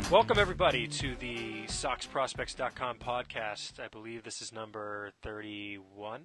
Welcome, everybody, to the SoxProspects.com podcast. I believe this is number 31.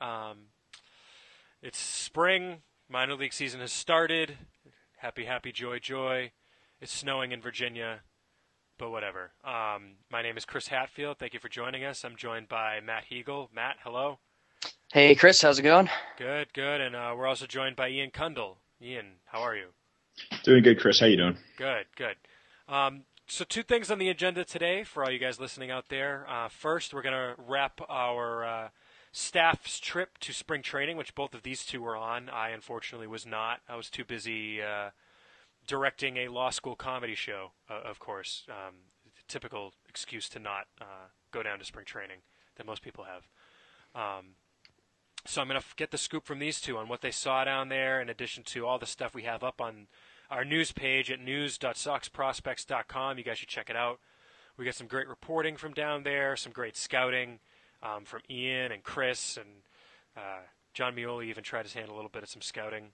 It's spring. Minor league season has started. Happy, happy, joy, joy. It's snowing in Virginia, but whatever. My name is Chris Hatfield. Thank you for joining us. I'm joined by Matt Hegel. Matt, hello. Hey, Chris. How's it going? Good, good. And we're also joined by Ian Kundle. Ian, how are you? Doing good, Chris. How you doing? Good, good. So two things on the agenda today for all you guys listening out there. First, we're going to wrap our staff's trip to spring training, which both of these two were on. I, unfortunately, was not. I was too busy directing a law school comedy show, of course. Typical excuse to not go down to spring training that most people have. So I'm going to get the scoop from these two on what they saw down there, in addition to all the stuff we have up on our news page at news.soxprospects.com. You guys should check it out. We got some great reporting from down there, some great scouting from Ian and Chris, and John Mioli even tried his hand a little bit at some scouting.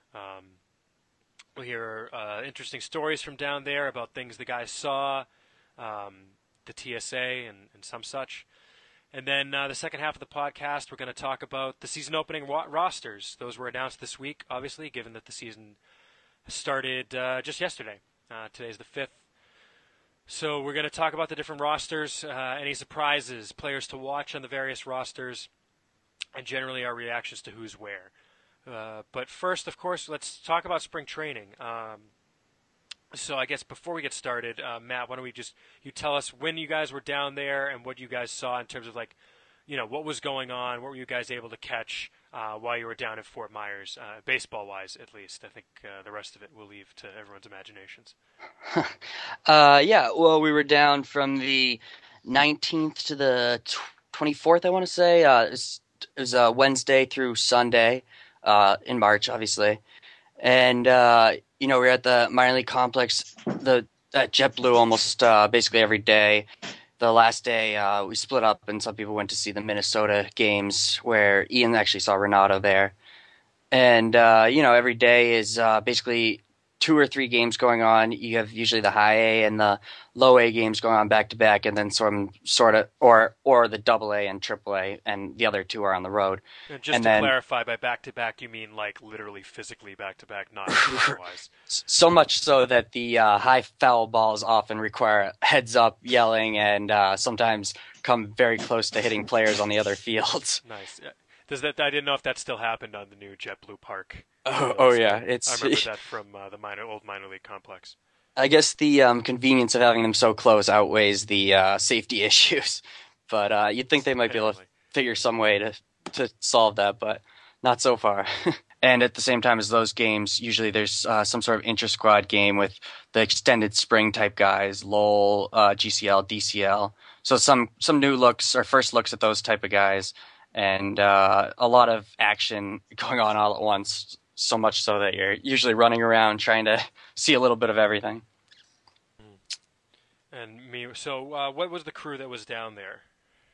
We'll hear interesting stories from down there about things the guys saw, the TSA and some such. And then the second half of the podcast, we're going to talk about the season opening rosters. Those were announced this week, obviously, given that the season started just yesterday. Today's the 5th. So we're going to talk about the different rosters, any surprises, players to watch on the various rosters, and generally our reactions to who's where. But first, of course, let's talk about spring training. So I guess before we get started, Matt, why don't you tell us when you guys were down there and what you guys saw in terms of what was going on, what were you guys able to catch while you were down at Fort Myers, baseball-wise at least. I think the rest of it we'll leave to everyone's imaginations. Well, we were down from the 19th to the 24th, I want to say. It was Wednesday through Sunday in March, obviously. And, we were at the minor league complex at JetBlue almost basically every day. The last day, we split up, and some people went to see the Minnesota games, where Ian actually saw Renato there. And, every day is basically 2 or 3 games going on. You have usually the high A and the low A games going on back-to-back, and then or the double A and triple A, and the other 2 are on the road. And just to clarify, by back-to-back, you mean like literally physically back-to-back, not otherwise. So much so that the high foul balls often require heads-up yelling and sometimes come very close to hitting players on the other fields. Nice. I didn't know if that still happened on the new JetBlue Park. Oh yeah, I remember that from the old minor league complex. I guess the convenience of having them so close outweighs the safety issues, but you'd think they might be able to figure some way to solve that, but not so far. And at the same time as those games, usually there's some sort of inter-squad game with the extended spring type guys, Lowell, GCL, DCL. So some new looks or first looks at those type of guys, and a lot of action going on all at once. So much so that you're usually running around trying to see a little bit of everything. So what was the crew that was down there?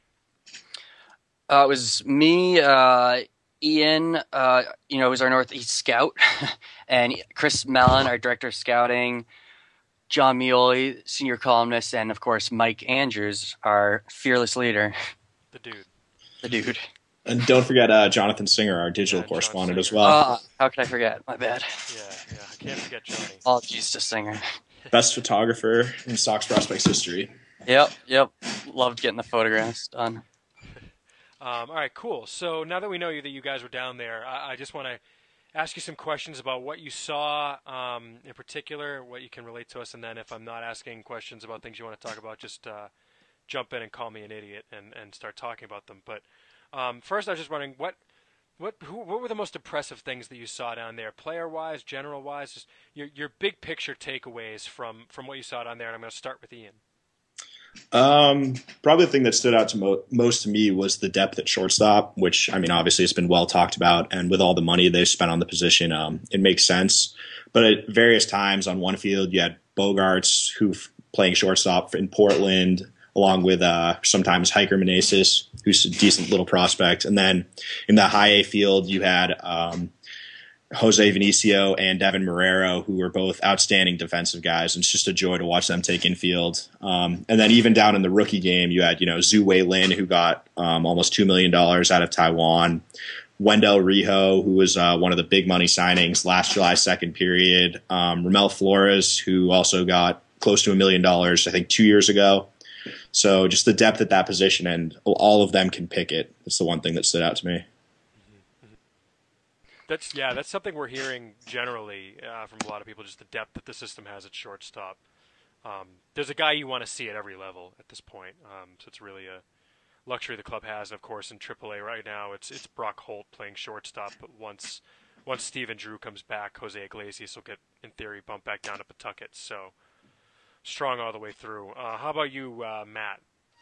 It was me, Ian, was our Northeast scout, and Chris Mellon, our director of scouting, John Mioli, senior columnist, and of course Mike Andrews, our fearless leader. The dude. And don't forget Jonathan Singer, our digital correspondent as well. How could I forget? My bad. Yeah, I can't forget Johnny. Apologies to Singer. Best photographer in Sox Prospects history. Yep. Loved getting the photographs done. All right, cool. So now that we know that you guys were down there, I just want to ask you some questions about what you saw in particular, what you can relate to us, and then if I'm not asking questions about things you want to talk about, just jump in and call me an idiot and start talking about them. But first, I was just wondering, what were the most impressive things that you saw down there, player-wise, general-wise, just your big picture takeaways from what you saw down there, and I'm going to start with Ian. Probably the thing that stood out to most to me was the depth at shortstop, which, I mean, obviously it's been well talked about, and with all the money they've spent on the position, it makes sense. But at various times on one field, you had Bogarts, who's playing shortstop in Portland, along with sometimes Hiker Meneses, who's a decent little prospect. And then in the high A field, you had Jose Vinicio and Devin Marrero, who were both outstanding defensive guys. And it's just a joy to watch them take infield. And then even down in the rookie game, you had, Zhu Wei Lin, who got almost $2 million out of Taiwan. Wendell Rijo, who was one of the big money signings last July 2nd period. Ramel Flores, who also got close to $1 million, I think 2 years ago. So just the depth at that position, and all of them can pick it. That's the one thing that stood out to me. That's something we're hearing generally from a lot of people, just the depth that the system has at shortstop. There's a guy you want to see at every level at this point, so it's really a luxury the club has. And of course, in AAA right now, it's Brock Holt playing shortstop, but once Stephen Drew comes back, Jose Iglesias will get, in theory, bumped back down to Pawtucket, so strong all the way through. How about you, Matt?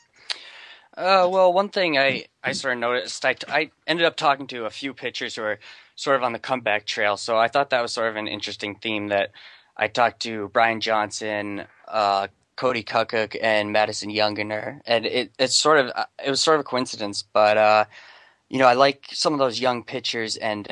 Well, one thing I sort of noticed, I ended up talking to a few pitchers who are sort of on the comeback trail, so I thought that was sort of an interesting theme. That I talked to Brian Johnson, Cody Kukuk, and Madison Youngener, and it was sort of a coincidence, but I like some of those young pitchers, and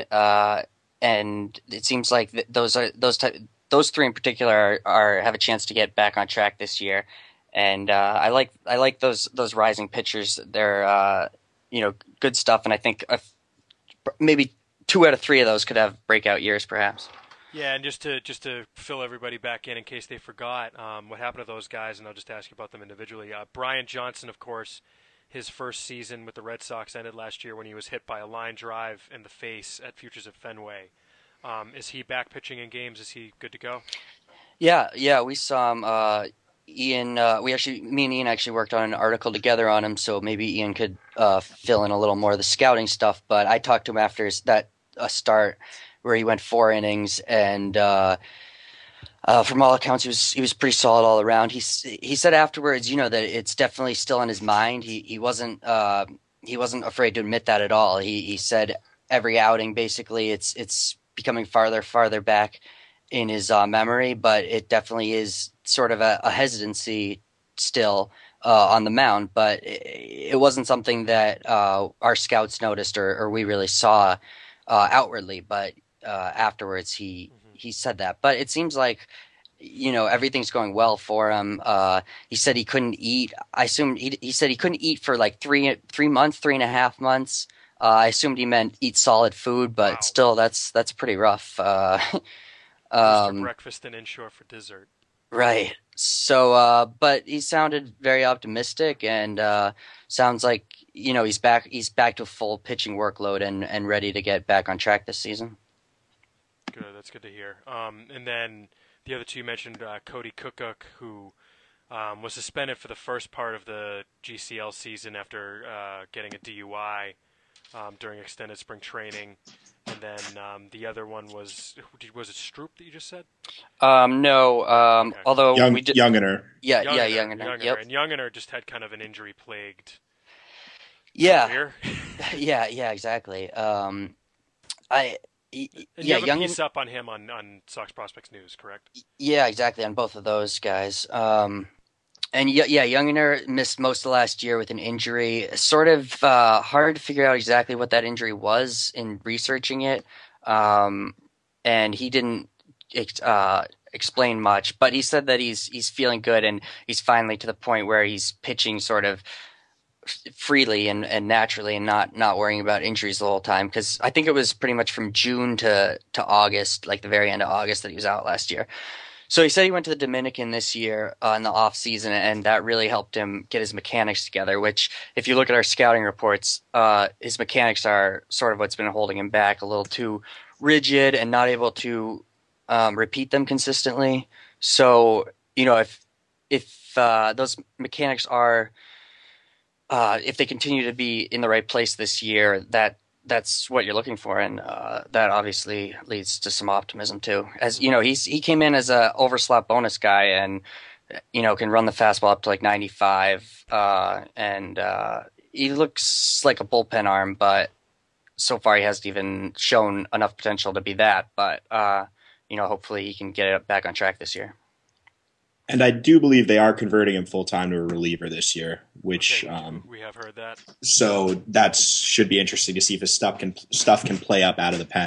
it seems like those three in particular have a chance to get back on track this year. And I like those rising pitchers. They're good stuff, and I think maybe 2 out of 3 of those could have breakout years, perhaps. Yeah, and just to fill everybody back in case they forgot what happened to those guys, and I'll just ask you about them individually. Brian Johnson, of course, his first season with the Red Sox ended last year when he was hit by a line drive in the face at Futures at Fenway. Is he back pitching in games? Is he good to go? Yeah, we saw him. Ian, me and Ian actually worked on an article together on him, so maybe Ian could fill in a little more of the scouting stuff. But I talked to him after that start where he went 4 innings, and from all accounts, he was pretty solid all around. He said afterwards, that it's definitely still on his mind. He wasn't afraid to admit that at all. He said every outing basically it's becoming farther back in his memory, but it definitely is sort of a hesitancy still on the mound. But it wasn't something that our scouts noticed or we really saw outwardly. But afterwards, he said that. But it seems like everything's going well for him. He said he couldn't eat. I assumed he said he couldn't eat for like 3 months, 3.5 months. I assumed he meant eat solid food, but wow. Still, that's pretty rough. For breakfast and inshore for dessert. Right. So, but he sounded very optimistic, and sounds like he's back to a full pitching workload and ready to get back on track this season. Good. That's good to hear. And then the other two you mentioned, Cody Kukuk, who was suspended for the first part of the GCL season after getting a DUI during extended spring training. And then the other one was it Stroop that you just said? No. Okay. Although we did Youngener. Yeah, Youngener. Yep. And Youngener just had kind of an injury-plagued career. Yeah, exactly. You have a piece up on him on Sox Prospects News, correct? Yeah, exactly, on both of those guys. And Youngener missed most of last year with an injury. Sort of hard to figure out exactly what that injury was in researching it. And he didn't explain much, but he said that he's feeling good, and he's finally to the point where he's pitching sort of freely and naturally, and not worrying about injuries the whole time. Because I think it was pretty much from June to August, like the very end of August, that he was out last year. So he said he went to the Dominican this year in the off season, and that really helped him get his mechanics together. Which, if you look at our scouting reports, his mechanics are sort of what's been holding him back, a little too rigid and not able to repeat them consistently. So if those mechanics are if they continue to be in the right place this year, that's what you're looking for, and that obviously leads to some optimism too. As he came in as a overslot bonus guy, and can run the fastball up to like 95, and he looks like a bullpen arm, but so far he hasn't even shown enough potential to be that. But hopefully he can get it back on track this year. And I do believe they are converting him full-time to a reliever this year, which we have heard that. So that should be interesting to see if his stuff can play up out of the pen.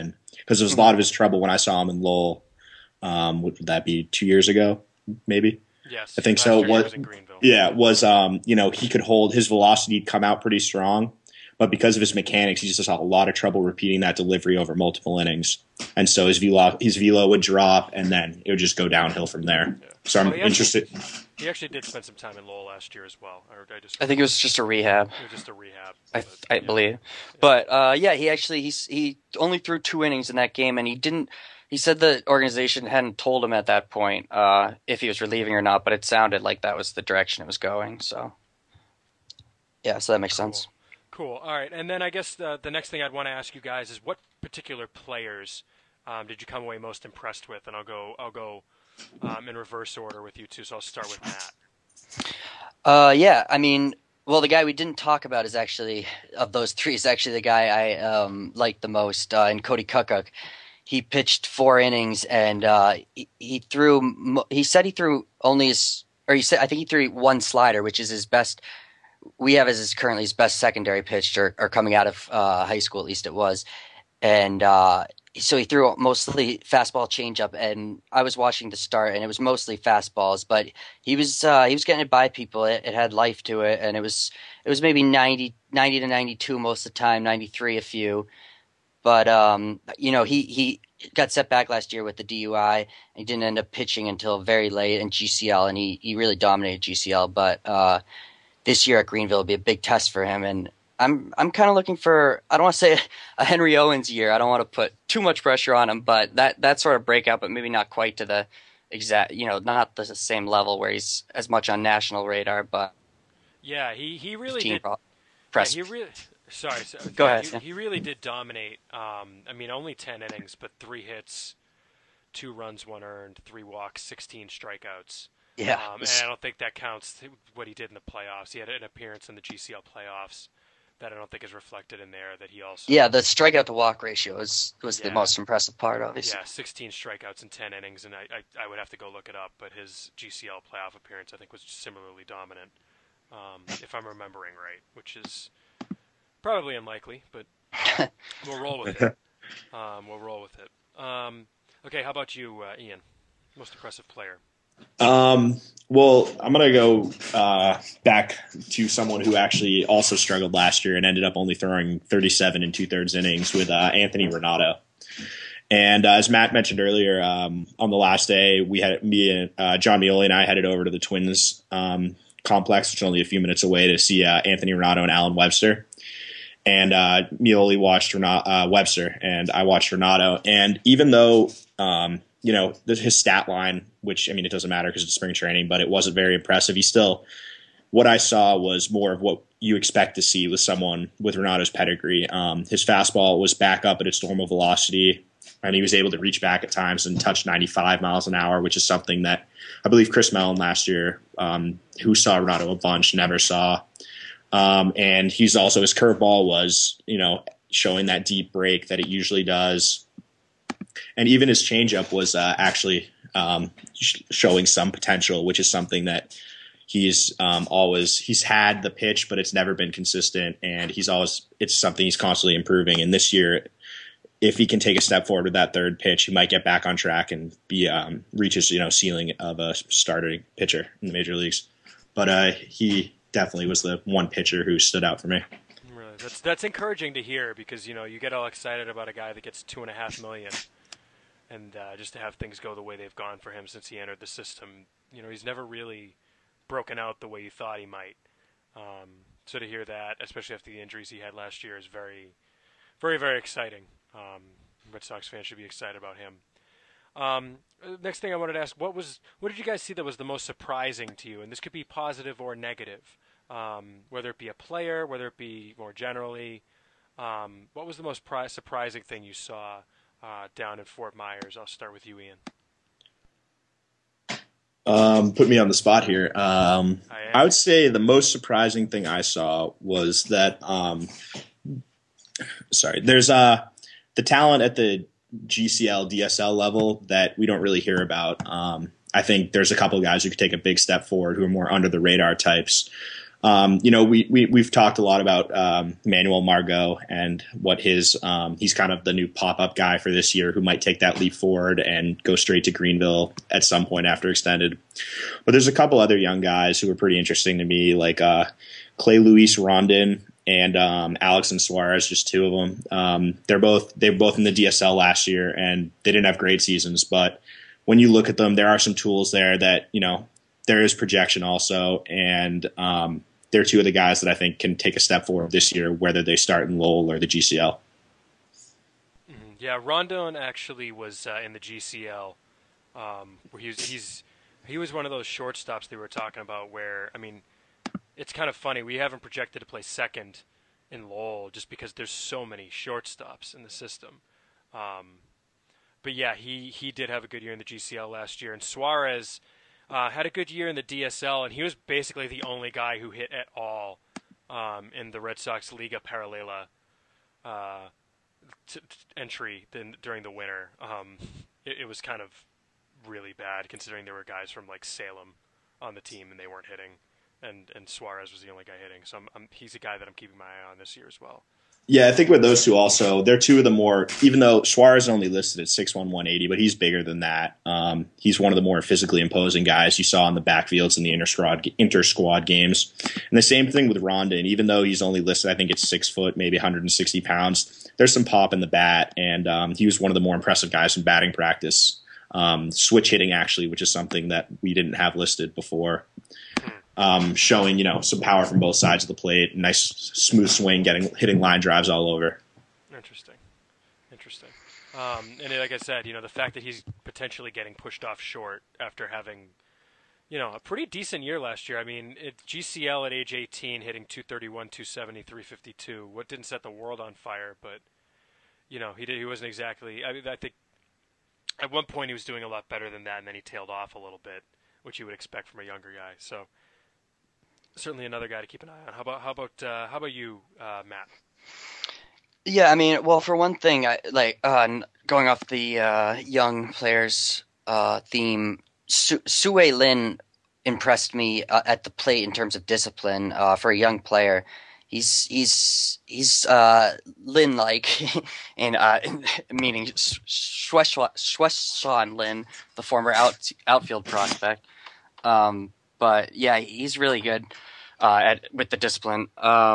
because there was a lot of his trouble when I saw him in Lowell. What would that be, 2 years ago, maybe? Yes, I think so. Was in Greenville. Yeah, he could hold his velocity, come out pretty strong, but because of his mechanics, he just had a lot of trouble repeating that delivery over multiple innings, and so his velo would drop, and then it would just go downhill from there. Yeah. So I'm interested. He actually did spend some time in Lowell last year as well. I think it was just a rehab. It was just a rehab. I believe. Yeah. But he only threw 2 innings in that game, and he didn't. He said the organization hadn't told him at that point if he was relieving or not, but it sounded like that was the direction it was going. So, yeah, so that makes sense. Cool. All right, and then I guess the next thing I'd want to ask you guys is what particular players did you come away most impressed with? And I'll go in reverse order with you two. So I'll start with Matt. Yeah, I mean, well, the guy we didn't talk about is actually of those 3 is actually the guy I liked the most, in Cody Kukuk. He pitched 4 innings, and he threw. He said he threw only I think he threw 1 slider, which is his best. We have as currently his best secondary pitch, or coming out of high school, at least it was. And so he threw mostly fastball, changeup, and I was watching the start, and it was mostly fastballs. But he was getting it by people. It had life to it, and it was maybe 90 to 92 most of the time, 93 a few. But, he got set back last year with the DUI, and he didn't end up pitching until very late in GCL, and he really dominated GCL. But this year at Greenville will be a big test for him, and I'm kind of looking for, I don't want to say a Henry Owens year. I don't want to put too much pressure on him, but that sort of breakout, but maybe not quite to the exact, not the same level where he's as much on national radar. But yeah, he really did. Go ahead. He really did dominate. Only 10 innings, but 3 hits, 2 runs, 1 earned, 3 walks, 16 strikeouts. Yeah. And I don't think that counts what he did in the playoffs. He had an appearance in the GCL playoffs that I don't think is reflected in there. That he also. Yeah, the strikeout to walk ratio was the most impressive part, obviously. Yeah, 16 strikeouts in 10 innings, and I would have to go look it up, but his GCL playoff appearance I think was similarly dominant, if I'm remembering right, which is. Probably unlikely, but we'll roll with it. Okay, how about you, Ian? Most impressive player? Well, I'm going to go back to someone who actually also struggled last year and ended up only throwing 37 2/3 innings with Anthony Renato. And as Matt mentioned earlier, on the last day, we had John Mioli and I headed over to the Twins complex, which is only a few minutes away, to see Anthony Renato and Alan Webster. And Mioli watched Webster, and I watched Renato. And even though, his stat line, which, it doesn't matter because it's spring training, but it wasn't very impressive. What I saw was more of what you expect to see with someone with Renato's pedigree. His fastball was back up at its normal velocity, and he was able to reach back at times and touch 95 miles an hour, which is something that I believe Chris Mellon last year, who saw Renato a bunch, never saw. And his curveball was, showing that deep break that it usually does. And even his changeup was actually showing some potential, which is something that he's had the pitch, but it's never been consistent. And it's something he's constantly improving. And this year, if he can take a step forward with that third pitch, he might get back on track and reach his, ceiling of a starting pitcher in the major leagues. But he definitely was the one pitcher who stood out for me. Really, that's encouraging to hear because you get all excited about a guy that gets $2.5 million, and just to have things go the way they've gone for him since he entered the system, he's never really broken out the way you thought he might. So to hear that, especially after the injuries he had last year, is very, very, very exciting. Red Sox fans should be excited about him. Next thing I wanted to ask, what did you guys see that was the most surprising to you? And this could be positive or negative, whether it be a player, whether it be more generally. What was the most surprising thing you saw down in Fort Myers? I'll start with you, Ian. Put me on the spot here. I would say the most surprising thing I saw was that there's the talent at the GCL, DSL level that we don't really hear about. I think there's a couple of guys who could take a big step forward who are more under the radar types. We've talked a lot about Manuel Margot and what he's kind of the new pop-up guy for this year who might take that leap forward and go straight to Greenville at some point after extended. But there's a couple other young guys who are pretty interesting to me, like Clay Luis Rondon and Alexson Suarez, just two of them. They were both in the DSL last year, and they didn't have great seasons. But when you look at them, there are some tools there that, there is projection also, and they're two of the guys that I think can take a step forward this year, whether they start in Lowell or the GCL. Yeah, Rondon actually was in the GCL, where he was one of those shortstops they were talking about. Where it's kind of funny. We haven't projected to play second in Lowell just because there's so many shortstops in the system. But yeah, he did have a good year in the GCL last year, and Suarez had a good year in the DSL, and he was basically the only guy who hit at all in the Red Sox Liga Paralela entry during the winter. It was kind of really bad considering there were guys from like Salem on the team and they weren't hitting, and Suarez was the only guy hitting. So he's a guy that I'm keeping my eye on this year as well. Yeah, I think with those two also, they're two of the more, even though Suarez is only listed at 6'1", 180, but he's bigger than that. He's one of the more physically imposing guys you saw in the backfields in the inter-squad games. And the same thing with Rondon, even though he's only listed, I think it's 6 foot, maybe 160 pounds. There's some pop in the bat, and he was one of the more impressive guys in batting practice. Switch hitting, actually, which is something that we didn't have listed before. Showing, some power from both sides of the plate, nice smooth swing, hitting line drives all over. Interesting. And like I said, the fact that he's potentially getting pushed off short after having, a pretty decent year last year. GCL at age 18, hitting 231, 270, 352. What didn't set the world on fire, but, he wasn't exactly. I think at one point he was doing a lot better than that, and then he tailed off a little bit, which you would expect from a younger guy. So. Certainly another guy to keep an eye on. How about you, Matt? Yeah, well, for one thing, going off the young players theme, Sue Lin impressed me at the plate in terms of discipline for a young player. He's Lin-like, and meaning Shweshan Lin, the former outfield prospect. But yeah, he's really good with the discipline.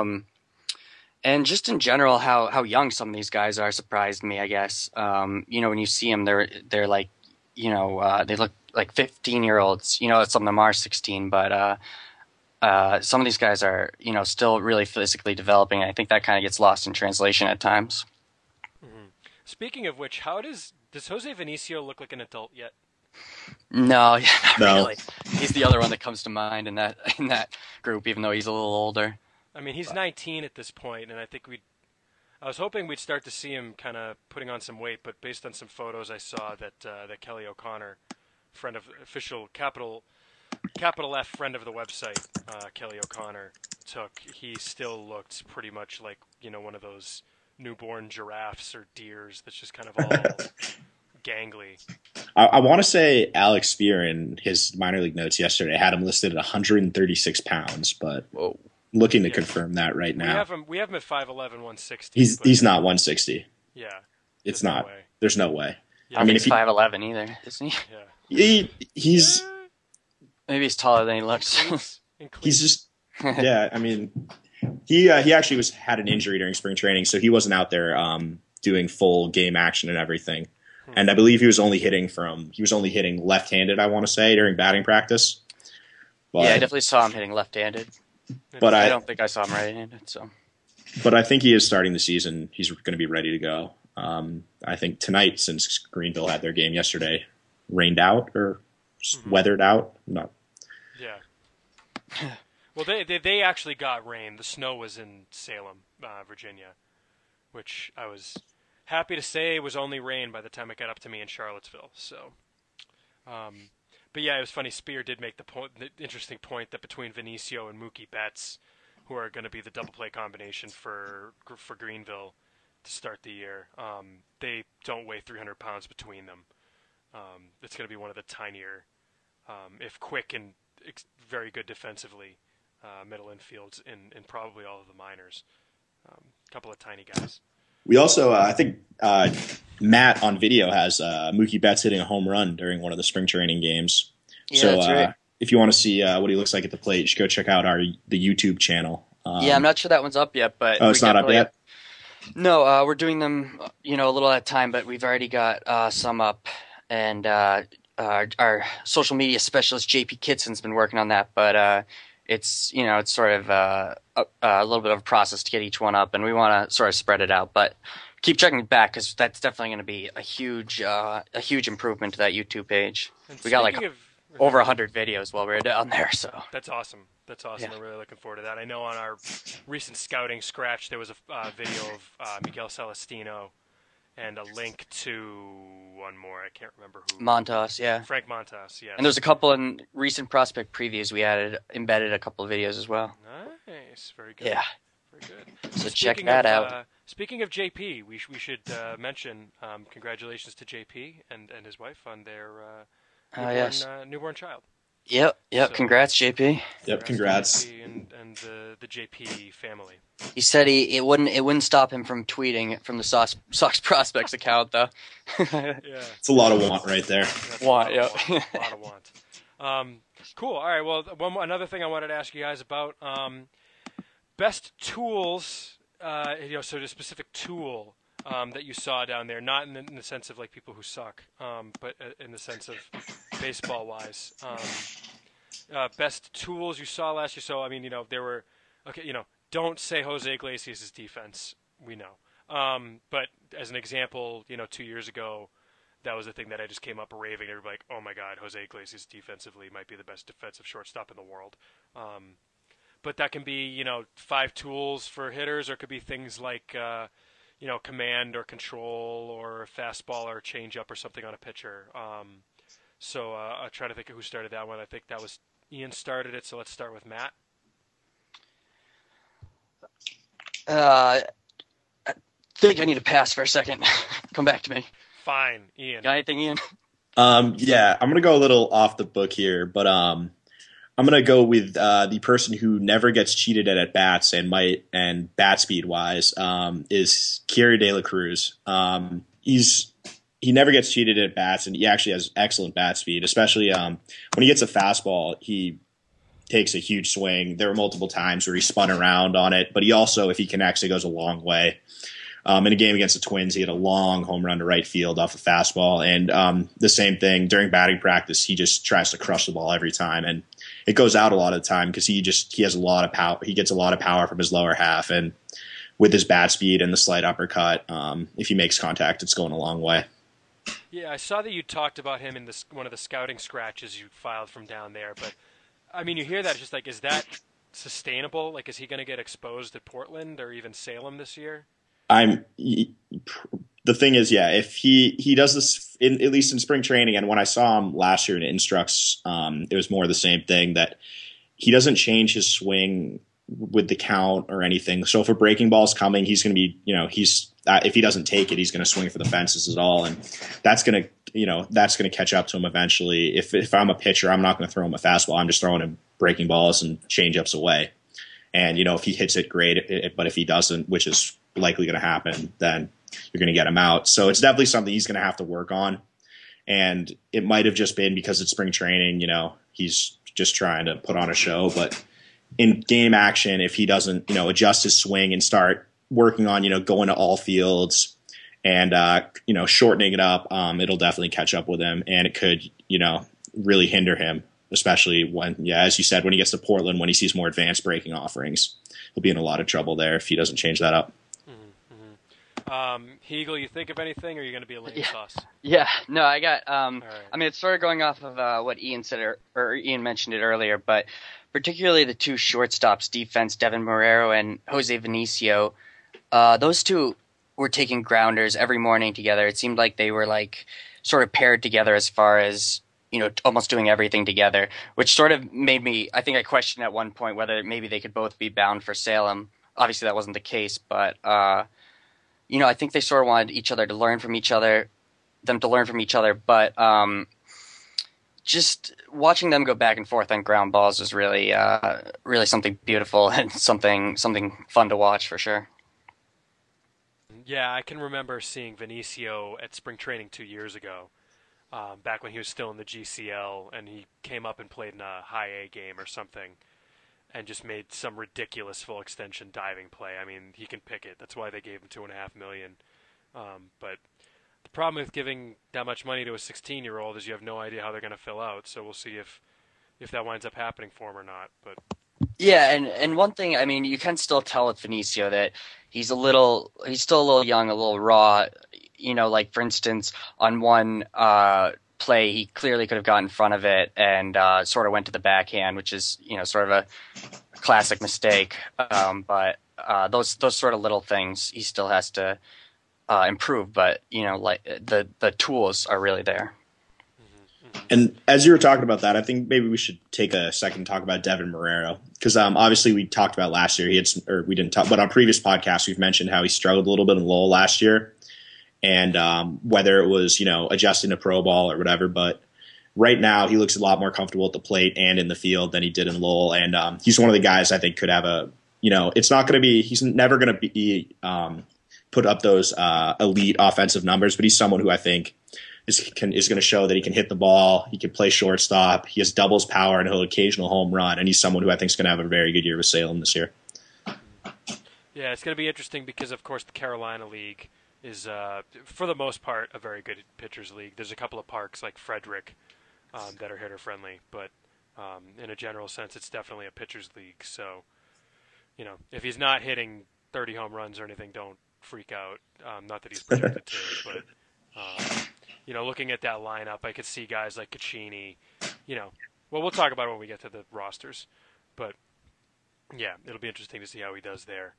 And just in general, how young some of these guys are surprised me, I guess. When you see them, they're like, they look like 15-year-olds. Some of them are 16, but some of these guys are, still really physically developing. I think that kind of gets lost in translation at times. Mm-hmm. Speaking of which, does Jose Vinicio look like an adult yet? No, not really. He's the other one that comes to mind in that group, even though he's a little older. He's 19 at this point, and I was hoping we'd start to see him kind of putting on some weight, but based on some photos I saw that Kelly O'Connor, official capital F friend of the website, Kelly O'Connor, took, he still looked pretty much like, one of those newborn giraffes or deers that's just kind of all gangly. I want to say Alex Spear in his minor league notes yesterday had him listed at 136 pounds, but looking to confirm that right now. We have him at 5'11", 160. He's not 160. Yeah. It's not. No, there's no way. Yeah, if he's 5'11" either, isn't he? Yeah. He's maybe he's taller than he looks. He's just he actually had an injury during spring training, so he wasn't out there doing full game action and everything. And I believe he was only hitting left-handed, I want to say, during batting practice. But, yeah, I definitely saw him hitting left-handed. But I don't think I saw him right-handed. So. But I think he is starting the season. He's going to be ready to go. I think tonight, since Greenville had their game yesterday, rained out or weathered out. No. Yeah. Well, they actually got rain. The snow was in Salem, Virginia, which I was happy to say was only rain by the time it got up to me in Charlottesville. So, but yeah, it was funny. Spear did make the interesting point that between Vinicio and Mookie Betts, who are going to be the double play combination for Greenville to start the year, they don't weigh 300 pounds between them. It's going to be one of the tinier, if quick and very good defensively, middle infields in probably all of the minors. A couple of tiny guys. We also, I think, Matt on video has Mookie Betts hitting a home run during one of the spring training games. Yeah, so that's right. if you want to see what he looks like at the plate, you should go check out the YouTube channel. Yeah, I'm not sure that one's up yet, but Oh, it's not up yet? No, we're doing them, a little at a time, but we've already got some up, and our social media specialist JP Kitson's been working on that, but it's sort of a little bit of a process to get each one up, and we want to sort of spread it out, but keep checking back because that's definitely going to be a huge improvement to that YouTube page. And we got like speaking of- over 100 videos while we were down there, so That's awesome. Yeah. I'm really looking forward to that. I know on our recent scouting scratch there was a video of Miguel Celestino and a link to one more. I can't remember who. Montas, yeah. Frank Montas, yes. And there's a couple in recent prospect previews we embedded a couple of videos as well. Nice, very good. Yeah. Very good. So check that out. Speaking of JP, we should mention congratulations to JP and his wife on their newborn child. Yep. So- Congrats, JP. Yep, congrats. to JP and the JP family. He said it wouldn't stop him from tweeting from the Sox prospects account though. Yeah. It's a lot of want right there. That's Want, a lot of want. Cool. All right. Well, another thing I wanted to ask you guys about best tools. So the specific tool that you saw down there, not in the sense of like people who suck, but in the sense of baseball wise. Best tools you saw last year. So I mean, there were don't say Jose Iglesias' defense. We know. But as an example, 2 years ago, that was the thing that I just came up raving. Everybody like, oh my God, Jose Iglesias defensively might be the best defensive shortstop in the world. But that can be, 5 tools for hitters, or it could be things like, command or control or fastball or changeup or something on a pitcher. So I'll try to think of who started that one. I think that was Ian started it, so let's start with Matt. I think I need to pass for a second. Come back to me. Fine, Ian. Got anything, Ian? Yeah, I'm gonna go a little off the book here, but I'm gonna go with the person who never gets cheated at bats and bat speed wise is Keury De La Cruz. He never gets cheated at bats, and he actually has excellent bat speed, especially when he gets a fastball. He takes a huge swing. There were multiple times where he spun around on it, but he also, if he connects, it goes a long way. In a game against the Twins, he had a long home run to right field off a fastball, and the same thing during batting practice. He just tries to crush the ball every time, and it goes out a lot of the time because he has a lot of power. He gets a lot of power from his lower half, and with his bat speed and the slight uppercut, if he makes contact, it's going a long way. Yeah, I saw that you talked about him in one of the scouting scratches you filed from down there, but I mean, you hear that, it's just like, is that sustainable? Like, is he going to get exposed at Portland or even Salem this year? The thing is, yeah, if he does this at least in spring training, and when I saw him last year in Instructs, it was more the same thing, that he doesn't change his swing with the count or anything. So if a breaking ball's coming, he's going to be, if he doesn't take it, he's going to swing for the fences at all, and that's going to catch up to him eventually. If I'm a pitcher, I'm not going to throw him a fastball. I'm just throwing him breaking balls and changeups away. And if he hits it, great. But if he doesn't, which is likely going to happen, then you're going to get him out. So it's definitely something he's going to have to work on. And it might have just been because it's spring training, he's just trying to put on a show. But in game action, if he doesn't, adjust his swing and start working on, going to all fields and, shortening it up, it'll definitely catch up with him. And it could, really hinder him, especially when, as you said, when he gets to Portland, when he sees more advanced breaking offerings, he'll be in a lot of trouble there if he doesn't change that up. Hegel, you think of anything, or are you going to be a lame sauce? Yeah, no, I got. Right. I mean, it's sort of going off of what Ian said, or Ian mentioned it earlier, but particularly the 2 shortstops, defense, Devin Marrero and Jose Vinicio. Those 2 were taking grounders every morning together. It seemed like they were like sort of paired together as far as almost doing everything together, which sort of made me. I think I questioned at one point whether maybe they could both be bound for Salem. Obviously, that wasn't the case, but. I think they sort of wanted them to learn from each other, but just watching them go back and forth on ground balls was really, really something beautiful and something fun to watch for sure. Yeah, I can remember seeing Vinicio at spring training 2 years ago, back when he was still in the GCL, and he came up and played in a high A game or something, and just made some ridiculous full extension diving play. I mean, he can pick it. That's why they gave him $2.5 million. But the problem with giving that much money to a 16-year-old is you have no idea how they're going to fill out. So we'll see if that winds up happening for him or not. But Yeah, and one thing, I mean, you can still tell with Vinicio that he's still a little young, a little raw. You know, like for instance, on one play, he clearly could have got in front of it and sort of went to the backhand, which is, you know, sort of a classic mistake. But those sort of little things, he still has to improve. But you know, like the tools are really there. And as you were talking about that, I think maybe we should take a second to talk about Devin Marrero, because obviously we talked about last year. We didn't talk, but on previous podcasts we've mentioned how he struggled a little bit in Lowell last year, and whether it was, you know, adjusting to pro ball or whatever. But right now he looks a lot more comfortable at the plate and in the field than he did in Lowell, and he's one of the guys I think could have a, you know, it's not going to be, he's never going to be put up those elite offensive numbers, but he's someone who I think is going to show that he can hit the ball, he can play shortstop, he has doubles power, and he'll occasional home run, and he's someone who I think is going to have a very good year with Salem this year. yeah, it's going to be interesting because, of course, the Carolina League is, for the most part, a very good pitchers league. There's a couple of parks like Frederick that are hitter friendly, but in a general sense, it's definitely a pitchers league. So, you know, if he's not hitting 30 home runs or anything, don't freak out. Not that he's projected to, but you know, looking at that lineup, I could see guys like Caccini. You know, well, we'll talk about it when we get to the rosters, but yeah, it'll be interesting to see how he does there.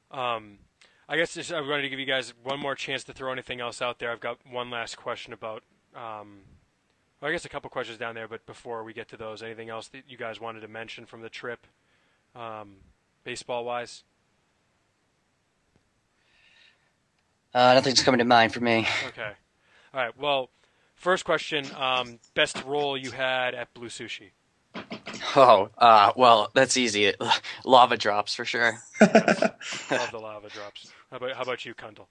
I guess I'm going to give you guys one more chance to throw anything else out there. I've got one last question about, well, I guess a couple questions down there, but before we get to those, anything else that you guys wanted to mention from the trip, baseball-wise? Nothing's coming to mind for me. Okay. All right. Well, first question: best roll you had at Blue Sushi? Oh, well, that's easy. Lava drops for sure. Love the lava drops. How about you, Kundal?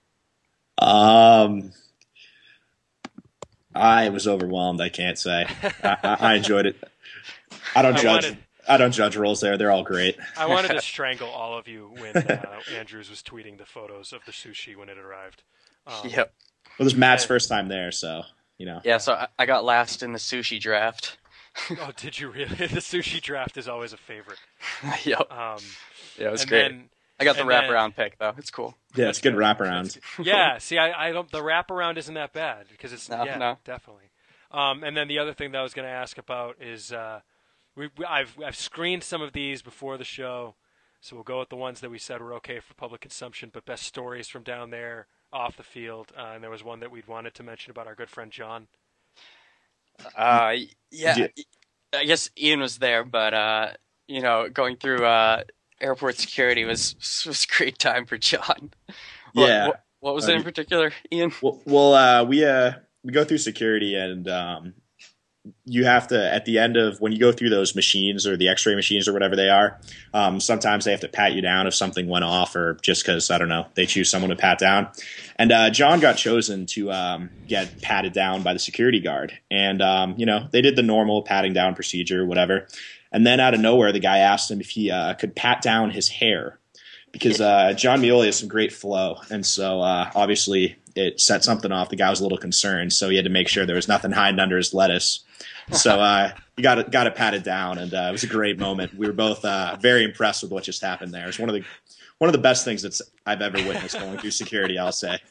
I was overwhelmed. I can't say. I enjoyed it. I don't judge rolls there. They're all great. I wanted to strangle all of you when Andrews was tweeting the photos of the sushi when it arrived. Yep. Well, this is Matt's first time there, so, you know. Yeah, so I got last in the sushi draft. Oh, did you really? The sushi draft is always a favorite. Yep. Yeah, it was great. I got the wraparound pick, though. It's cool. Yeah, it's good wraparound. Yeah, see, I don't. The wraparound isn't that bad because it's No. definitely. And then the other thing that I was going to ask about is I've screened some of these before the show, so we'll go with the ones that we said were okay for public consumption, but best stories from down there off the field. And there was one that we'd wanted to mention about our good friend John. Yeah, I guess Ian was there, but you know, going through airport security was a great time for John. Yeah. What was it in particular, Ian? Well, we go through security, and you have to, at the end of when you go through those machines or the X-ray machines or whatever they are, sometimes they have to pat you down if something went off, or just because, I don't know, they choose someone to pat down. And John got chosen to get patted down by the security guard, and you know, they did the normal patting down procedure, whatever. And then out of nowhere, the guy asked him if he could pat down his hair, because John Meoli has some great flow, and so obviously it set something off. The guy was a little concerned, so he had to make sure there was nothing hiding under his lettuce. So he got it patted down, and it was a great moment. We were both very impressed with what just happened there. It's one of the best things I've ever witnessed going through security, I'll say.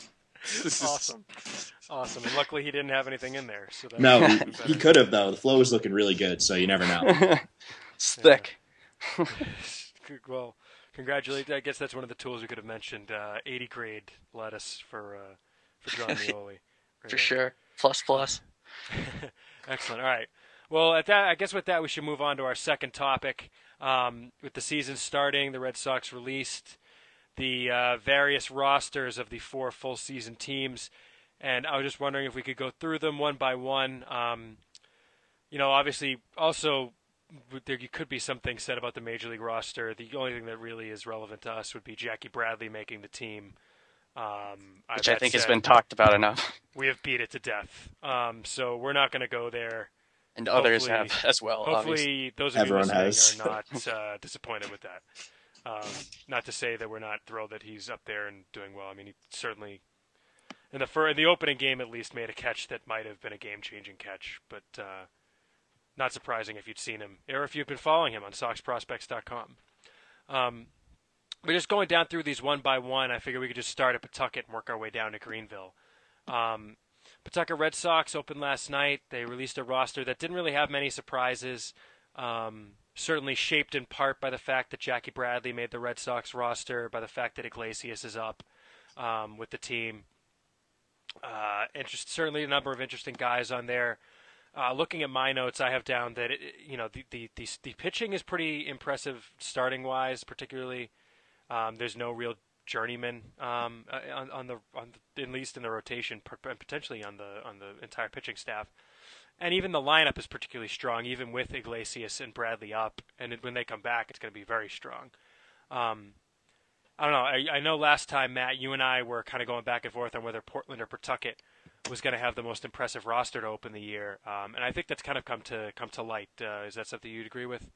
Awesome. And luckily he didn't have anything in there. So no, he could have, though. The flow was looking really good, so you never know. It's thick. Well, congratulations. I guess that's one of the tools we could have mentioned. 80 grade lettuce for John Meoli. For sure. Plus. Excellent. All right. Well, I guess with that, we should move on to our second topic. With the season starting, the Red Sox released the various rosters of the 4 full season teams, and I was just wondering if we could go through them one by one. Obviously, also there could be something said about the major league roster. The only thing that really is relevant to us would be Jackie Bradley making the team. Which I think has been talked about enough. We have beat it to death. So we're not going to go there. And others have as well. Hopefully, obviously. those of you listening are not disappointed with that. Not to say that we're not thrilled that he's up there and doing well. I mean, he certainly, in the opening game at least, made a catch that might have been a game-changing catch, but not surprising if you'd seen him or if you've been following him on SoxProspects.com. We're just going down through these one by one. I figure we could just start at Pawtucket and work our way down to Greenville. Pawtucket Red Sox opened last night. They released a roster that didn't really have many surprises. Certainly shaped in part by the fact that Jackie Bradley made the Red Sox roster, by the fact that Iglesias is up with the team. Certainly a number of interesting guys on there. Looking at my notes, I have down that the pitching is pretty impressive starting wise, particularly. There's no real journeyman at least in the rotation, and potentially on the entire pitching staff. And even the lineup is particularly strong, even with Iglesias and Bradley up. And when they come back, it's going to be very strong. I don't know. I know last time, Matt, you and I were kind of going back and forth on whether Portland or Pawtucket was going to have the most impressive roster to open the year. And I think that's kind of come to light. Is that something you'd agree with?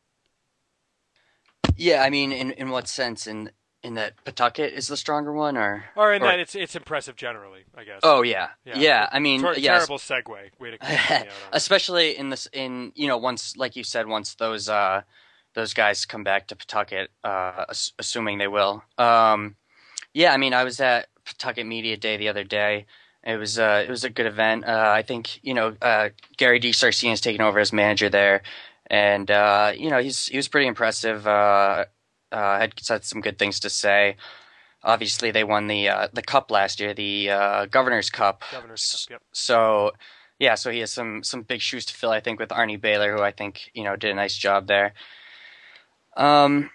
Yeah, I mean, in what sense? In that Pawtucket is the stronger one, or that it's impressive generally, I guess. Oh yeah. I mean, terrible segue. Way to me out especially once, like you said, once those guys come back to Pawtucket, assuming they will. I mean, I was at Pawtucket Media Day the other day. It was a good event. I think Gary DiSarcina has taken over as manager there, and he was pretty impressive. Had said some good things to say. Obviously, they won the cup last year, the Governor's Cup. Yep. So he has some big shoes to fill, I think, with Arnie Baylor, who I think did a nice job there. Like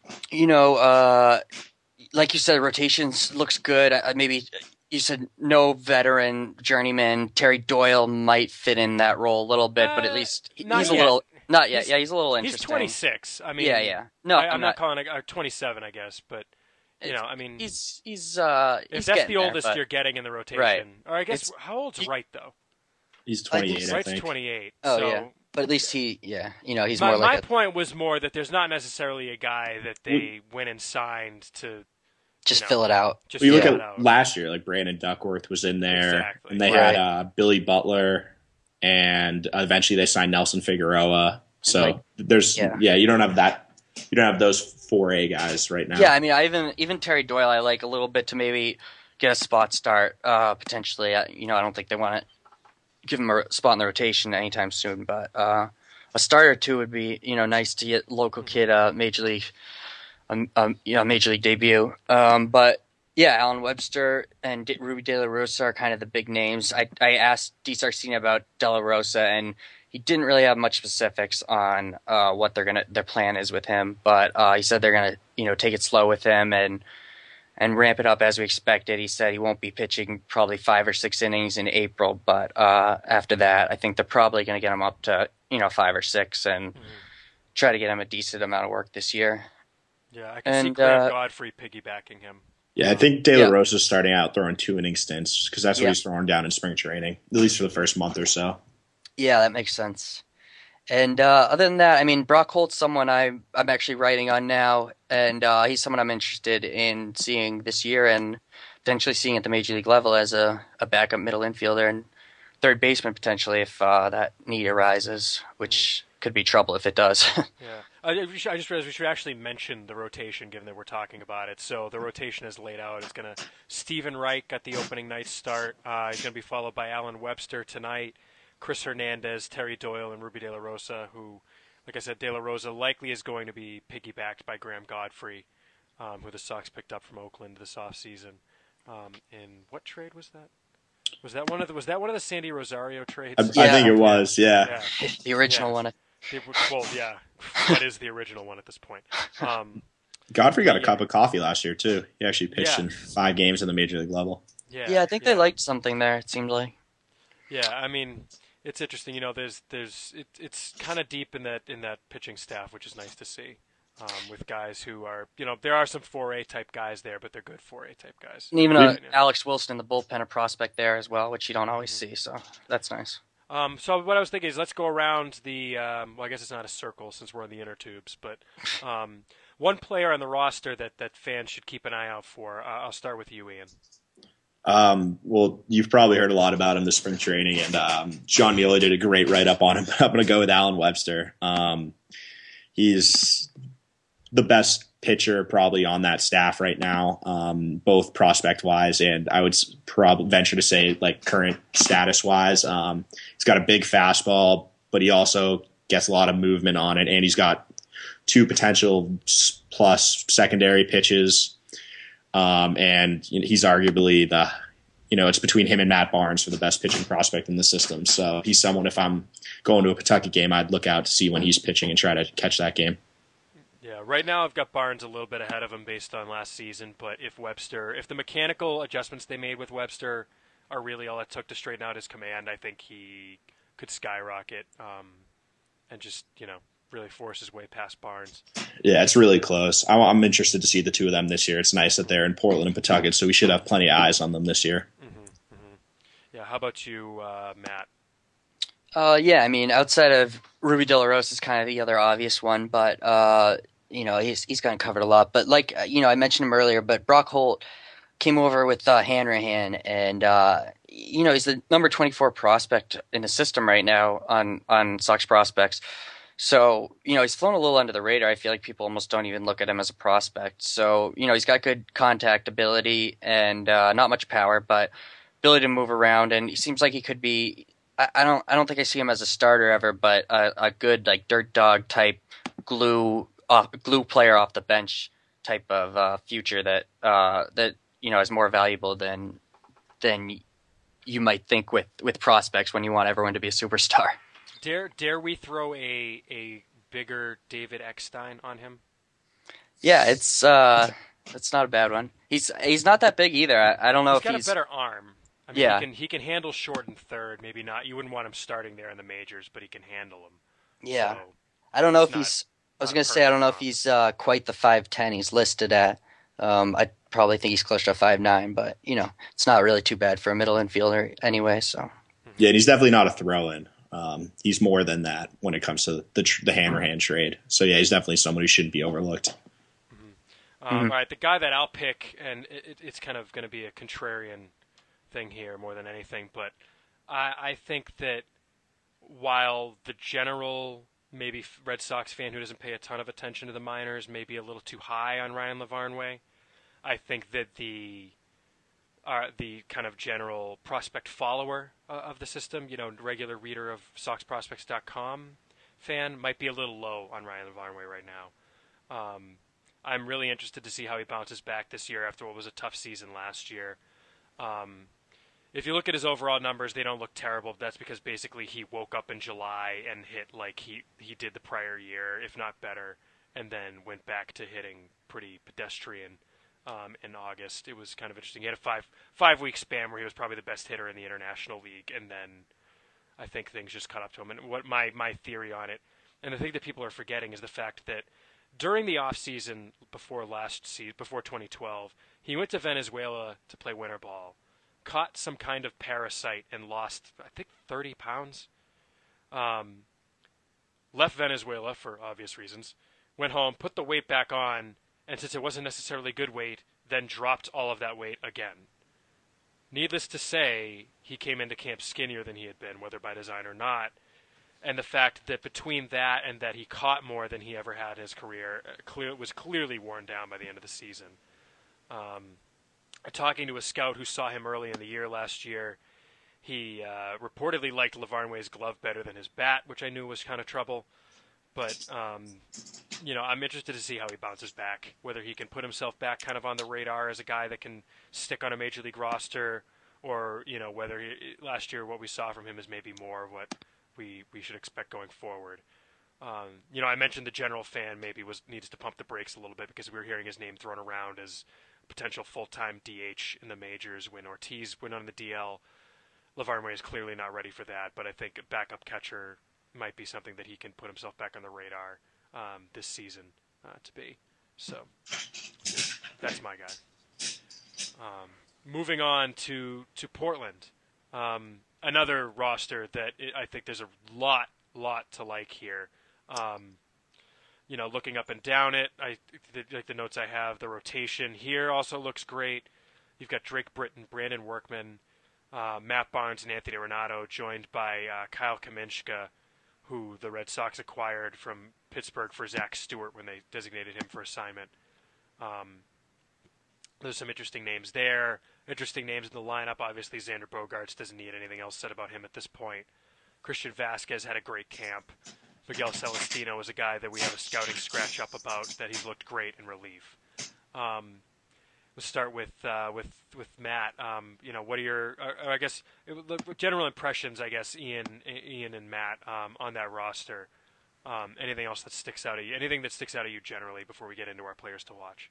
you said, rotations looks good. Maybe you said no veteran journeyman. Terry Doyle might fit in that role a little bit, but at least he's a little. Not yet. Yeah, he's a little interesting. He's 26. I mean, yeah. No, I'm not calling it 27, I guess, but I mean, he's if that's the oldest there, you're getting in the rotation, right. Or I guess how old's Wright though? He's 28. I Wright's think. 28. Oh so yeah, but at least he's more like. My point was more that there's not necessarily a guy that they went and signed to just fill it out. You look at last year, like Brandon Duckworth was in there, exactly. And they had Billy Butler, and eventually they signed Nelson Figueroa. So there's you don't have that. You don't have those 4A guys right now. Yeah, I mean, even Terry Doyle, I like a little bit to maybe get a spot start potentially. I don't think they want to give him a spot in the rotation anytime soon, but a start or two would be nice to get local kid major league debut. But yeah, Alan Webster and Ruby De La Rosa are kind of the big names. I asked DiSarcina about De La Rosa, and he didn't really have much specifics on what their plan is with him, but he said they're gonna take it slow with him and ramp it up as we expected. He said he won't be pitching probably 5 or 6 innings in April, but after that, I think they're probably gonna get him up to 5 or 6 and try to get him a decent amount of work this year. Yeah, I can see Graham Godfrey piggybacking him. Yeah, I think De La Rosa's starting out throwing 2 inning stints because that's what he's throwing down in spring training, at least for the first month or so. Yeah, that makes sense. And other than that, I mean, Brock Holt's someone I'm actually writing on now, and he's someone I'm interested in seeing this year and potentially seeing at the major league level as a backup middle infielder and third baseman potentially if that need arises, which could be trouble if it does. Yeah. I just realized we should actually mention the rotation, given that we're talking about it. So the rotation is laid out. It's going to Stephen Wright got the opening night start. He's going to be followed by Alan Webster tonight, Chris Hernandez, Terry Doyle, and Ruby De La Rosa, who, like I said, De La Rosa likely is going to be piggybacked by Graham Godfrey, who the Sox picked up from Oakland this offseason. In what trade was that? Was that one of the Sandy Rosario trades? I think it was, yeah. The original one. Well, yeah. What is the original one at this point? Godfrey got a cup of coffee last year, too. He actually pitched in 5 games in the major league level. Yeah, I think they liked something there, it seemed like. Yeah, I mean, It's interesting. It's kind of deep in that pitching staff, which is nice to see. With guys who are, there are some 4A type guys there, but they're good 4A type guys. And even We've- Alex Wilson in the bullpen, a prospect there as well, which you don't always Mm-hmm. see. So that's nice. So what I was thinking is let's go around the. Well, I guess it's not a circle since we're on the inner tubes, but one player on the roster that fans should keep an eye out for. I'll start with you, Ian. Well, you've probably heard a lot about him this spring training, and John Mueller did a great write-up on him. I'm going to go with Alan Webster. He's the best pitcher probably on that staff right now, both prospect-wise and I would probably venture to say like current status-wise. He's got a big fastball, but he also gets a lot of movement on it, and he's got 2 potential plus secondary pitches. And he's arguably it's between him and Matt Barnes for the best pitching prospect in the system. So he's someone, if I'm going to a Pawtucket game, I'd look out to see when he's pitching and try to catch that game. Yeah, right now I've got Barnes a little bit ahead of him based on last season, but if the mechanical adjustments they made with Webster are really all it took to straighten out his command, I think he could skyrocket and just, really force his way past Barnes. Yeah, it's really close. I'm interested to see the two of them this year. It's nice that they're in Portland and Pawtucket, so we should have plenty of eyes on them this year. Mm-hmm, mm-hmm. Yeah, how about you, Matt? Yeah, I mean, outside of Ruby De La Rosa is kind of the other obvious one, but he's gotten covered a lot. But I mentioned him earlier, but Brock Holt came over with Hanrahan, and he's the number 24 prospect in the system right now on Sox Prospects. So, he's flown a little under the radar. I feel like people almost don't even look at him as a prospect. So, he's got good contact ability and not much power, but ability to move around. And he seems like he could be. I don't think I see him as a starter ever, but a good like dirt dog type glue player off the bench type of future that is more valuable than you might think with prospects when you want everyone to be a superstar. Dare we throw a bigger David Eckstein on him? Yeah, it's not a bad one. He's not that big either. I don't know if he's got a better arm. I mean, yeah. he can handle short and third. Maybe not. You wouldn't want him starting there in the majors, but he can handle them. Yeah, so I don't know if he's. I was gonna say I don't know if he's quite the 5'10" he's listed at. I probably think he's closer to 5'9", but it's not really too bad for a middle infielder anyway. So yeah, and he's definitely not a throw-in. He's more than that when it comes to the Hanrahan trade. So yeah, he's definitely someone who shouldn't be overlooked. Mm-hmm. All right, the guy that I'll pick, and it's kind of going to be a contrarian thing here more than anything, but I think that while the general maybe Red Sox fan who doesn't pay a ton of attention to the minors may be a little too high on Ryan LaVarnway, I think that the kind of general prospect follower of the system, regular reader of SoxProspects.com fan might be a little low on Ryan LaVarnway right now. I'm really interested to see how he bounces back this year after what was a tough season last year. If you look at his overall numbers, they don't look terrible. But that's because basically he woke up in July and hit like he did the prior year, if not better, and then went back to hitting pretty pedestrian in August. It was kind of interesting. He had a five-week span where he was probably the best hitter in the International League, and then I think things just caught up to him. And what my theory on it, and the thing that people are forgetting is the fact that during the off season before 2012, he went to Venezuela to play winter ball, caught some kind of parasite and lost, I think, 30 pounds. Left Venezuela for obvious reasons, went home, put the weight back on, and since it wasn't necessarily good weight, then dropped all of that weight again. Needless to say, he came into camp skinnier than he had been, whether by design or not. And the fact that between that and that he caught more than he ever had in his career was clearly worn down by the end of the season. Talking to a scout who saw him early in the year last year, he reportedly liked LaVarnway's glove better than his bat, which I knew was kind of trouble. But, I'm interested to see how he bounces back, whether he can put himself back kind of on the radar as a guy that can stick on a major league roster, or, whether last year what we saw from him is maybe more of what we should expect going forward. I mentioned the general fan maybe needs to pump the brakes a little bit because we were hearing his name thrown around as potential full-time DH in the majors when Ortiz went on the DL. LeVar Murray is clearly not ready for that, but I think a backup catcher might be something that he can put himself back on the radar this season to be. So that's my guy. Moving on to Portland, another roster that I think there's a lot to like here. Looking up and down it, like the notes I have, the rotation here also looks great. You've got Drake Britton, Brandon Workman, Matt Barnes, and Anthony Renato, joined by Kyle Kaminska, who the Red Sox acquired from Pittsburgh for Zach Stewart when they designated him for assignment. There's some interesting names there. Interesting names in the lineup. Obviously, Xander Bogaerts doesn't need anything else said about him at this point. Christian Vasquez had a great camp. Miguel Celestino is a guy that we have a scouting scratch up about that he's looked great in relief. Let's start with Matt. What are your, I guess, general impressions? I guess Ian and Matt on that roster. Anything else that sticks out of you? Anything that sticks out of you generally before we get into our players to watch?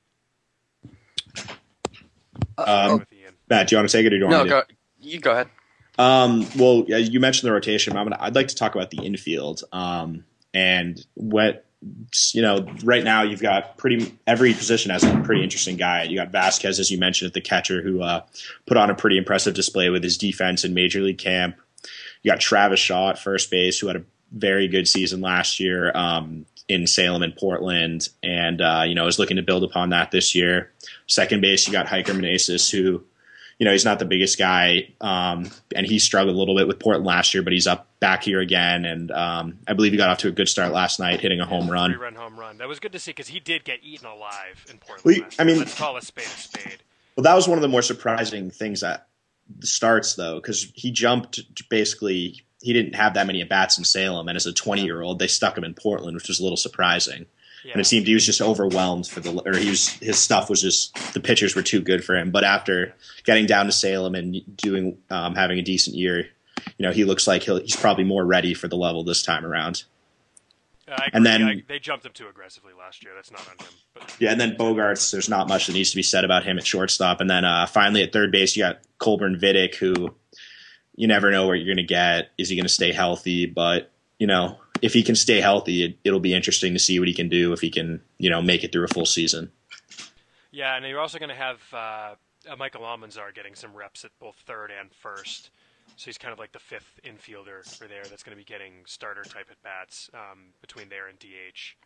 Matt, do you want to take it or do you want me to? No, you go ahead. Well, you mentioned the rotation. I'd like to talk about the infield. And what, right now you've got every position has a pretty interesting guy. You got Vasquez, as you mentioned, at the catcher, who put on a pretty impressive display with his defense in Major League camp. You got Travis Shaw at first base, who had a very good season last year in Salem and Portland, and is looking to build upon that this year. Second base, you got Hiker Meneses, who, he's not the biggest guy, and he struggled a little bit with Portland last year, but he's back here again, and I believe he got off to a good start last night, hitting a home run. 3-run home run. That was good to see because he did get eaten alive in Portland. Let's call a spade a spade. Well, that was one of the more surprising things at the starts, though, because he jumped basically. He didn't have that many at-bats in Salem, and as a 20-year-old, they stuck him in Portland, which was a little surping. Yeah. And it seemed he was just overwhelmed his stuff was just, the pitchers were too good for him. But after getting down to Salem and having a decent year, he looks like he's probably more ready for the level this time around. And then they jumped him too aggressively last year. That's not on him. But. Yeah, and then Bogaerts, there's not much that needs to be said about him at shortstop. And then finally at third base, you got Colburn Vidic, who you never know where you're going to get. Is he going to stay healthy? But, if he can stay healthy, it'll be interesting to see what he can do if he can, make it through a full season. Yeah, and you're also going to have Michael Almanzar getting some reps at both third and first. So he's kind of like the fifth infielder for there that's going to be getting starter-type at-bats between there and DH.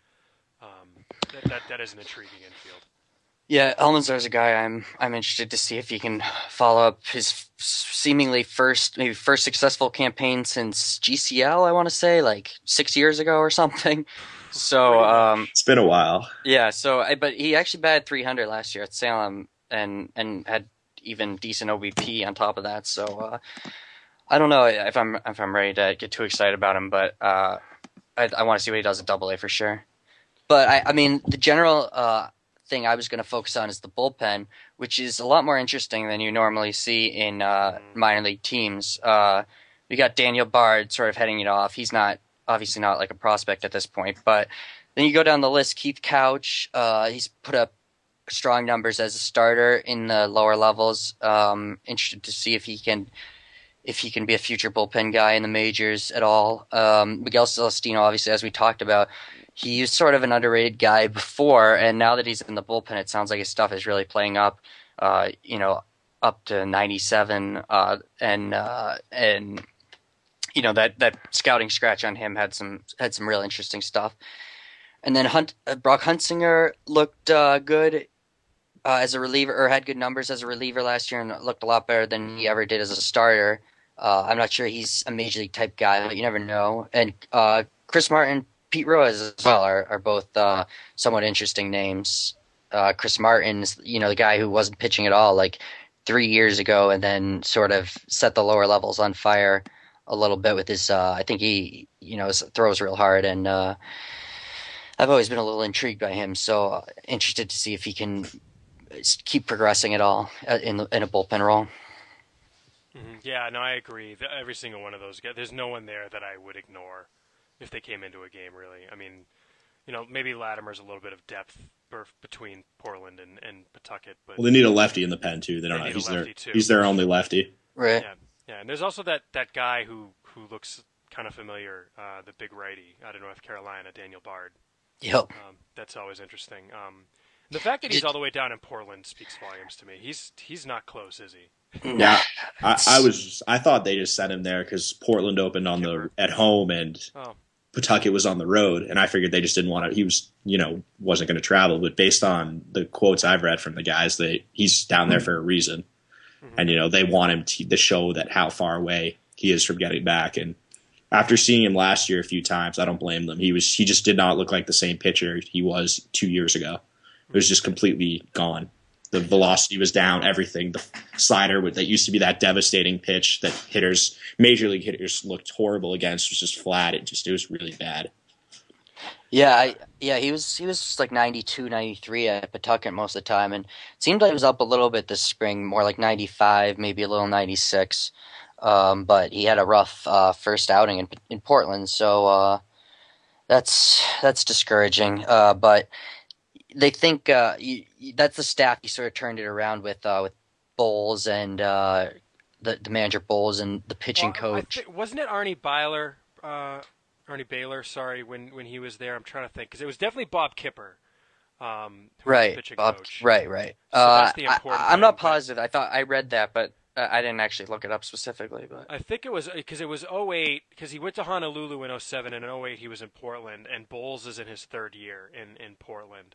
That is an intriguing infield. Yeah, Almanzar's a guy I'm interested to see if he can follow up his seemingly first successful campaign since GCL, I want to say, like 6 years ago or something. So it's been a while. Yeah, but he actually batted .300 last year at Salem and had even decent OBP on top of that. So I don't know if I'm ready to get too excited about him, but I want to see what he does at AA for sure. But I mean the general thing I was going to focus on is the bullpen, which is a lot more interesting than you normally see in minor league teams. We got Daniel Bard sort of heading it off. He's obviously not like a prospect at this point, but then you go down the list. Keith Couch, he's put up strong numbers as a starter in the lower levels. Interested to see if he can be a future bullpen guy in the majors at all. Miguel Celestino, obviously, as we talked about, he was sort of an underrated guy before, and now that he's in the bullpen, it sounds like his stuff is really playing up, up to 97, and that scouting scratch on him had some real interesting stuff. And then Brock Hunsinger looked good as a reliever, or had good numbers as a reliever last year, and looked a lot better than he ever did as a starter. I'm not sure he's a major league type guy, but you never know. And Chris Martin, Pete Ruiz as well are both somewhat interesting names. Chris Martin's, the guy who wasn't pitching at all like 3 years ago, and then sort of set the lower levels on fire a little bit with his. I think he, throws real hard, and I've always been a little intrigued by him. So interested to see if he can keep progressing at all in a bullpen role. Mm-hmm. Yeah, no, I agree. Every single one of those guys. There's no one there that I would ignore if they came into a game, really. I mean, maybe Latimer's a little bit of depth between Portland and Pawtucket. But they need a lefty in the pen, too. They don't know. He's their only lefty. Right. Yeah, and there's also that guy who looks kind of familiar, the big righty out of North Carolina, Daniel Bard. Yep. That's always interesting. The fact that he's Did- all the way down in Portland speaks volumes to me. He's not close, is he? Yeah, I thought they just sent him there because Portland opened on Kipper. at home and Oh, Pawtucket was on the road, and I figured they just didn't want to. He was, wasn't going to travel. But based on the quotes I've read from the guys, he's down there for a reason, and they want him to show that how far away he is from getting back. And after seeing him last year a few times, I don't blame them. He just did not look like the same pitcher he was 2 years ago. It was just completely gone. The velocity was down, everything. The slider that used to be that devastating pitch that major league hitters looked horrible against, was just flat. It was really bad. Yeah, he was just like 92, 93 at Pawtucket most of the time, and it seemed like he was up a little bit this spring, more like 95, maybe a little 96. But he had a rough first outing in Portland, so that's discouraging. But they think that's the staff he sort of turned it around with Bowles and the manager Bowles and the pitching coach. Wasn't it Arnie Baylor? Arnie Baylor, sorry, when he was there. I'm trying to think because it was definitely Bob Kipper, who was the Right, pitching Bob. coach. Right. So that's the important I'm not thing, but- positive. I thought I read that, but I didn't actually look it up specifically. But I think it was because it was 08 because he went to Honolulu in 07 and in 08 he was in Portland and Bowles is in his third year in Portland.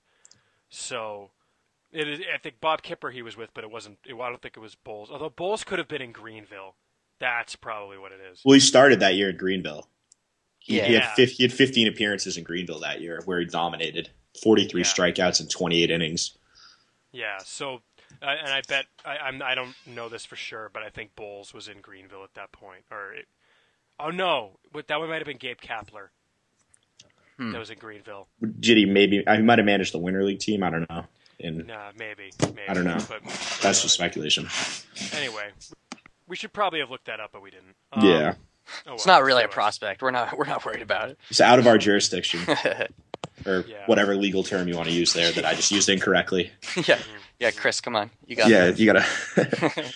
So it is. I think Bob Kipper he was with, but it wasn't. I don't think it was Bowles. Although Bowles could have been in Greenville. That's probably what it is. Well, he started that year at Greenville. He yeah, had 15 appearances in Greenville that year, where he dominated 43 strikeouts in 28 innings. Yeah. So, and I bet I don't know this for sure, but I think Bowles was in Greenville at that point. Oh no, but that one might have been Gabe Kapler. That was in Greenville. Did he might have managed the Winter League team? I don't know. Nah, maybe. I don't know. But That's just speculation. Anyway, we should probably have looked that up, but we didn't. Yeah. it's not really a prospect. We're not worried about it. It's out of our jurisdiction, or Yeah. whatever legal term you want to use there that I just used incorrectly. yeah, Chris, come on, you got Yeah, this. you gotta.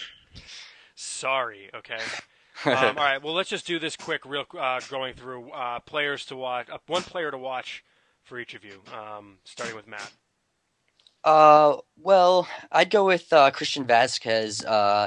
Sorry, okay. All right, well, let's just do this quick, going through players to watch. One player to watch for each of you, starting with Matt. Well, I'd go with Christian Vasquez.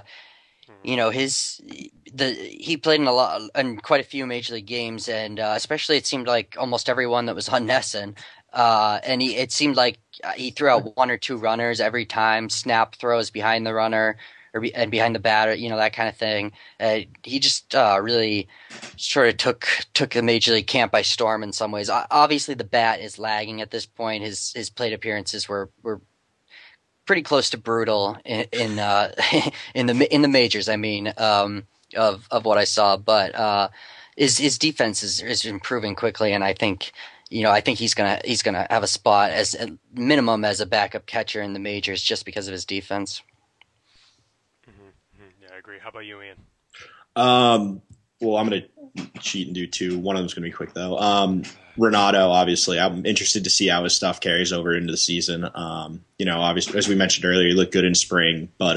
He played in quite a few major league games, and especially it seemed like almost everyone that was on NESN. And it seemed like he threw out one or two runners every time, snap throws behind the runner and behind the batter, that kind of thing. He just really sort of took the major league camp by storm in some ways. Obviously, the bat is lagging at this point. His plate appearances were pretty close to brutal in the majors. I mean, of what I saw, but his defense is improving quickly, and I think he's gonna have a spot as a minimum as a backup catcher in the majors just because of his defense. Yeah, I agree. How about you, Ian? Well, I'm going to cheat and do two. One of them's going to be quick, though. Renato, obviously, I'm interested to see how his stuff carries over into the season. Obviously, as we mentioned earlier, he looked good in spring, but,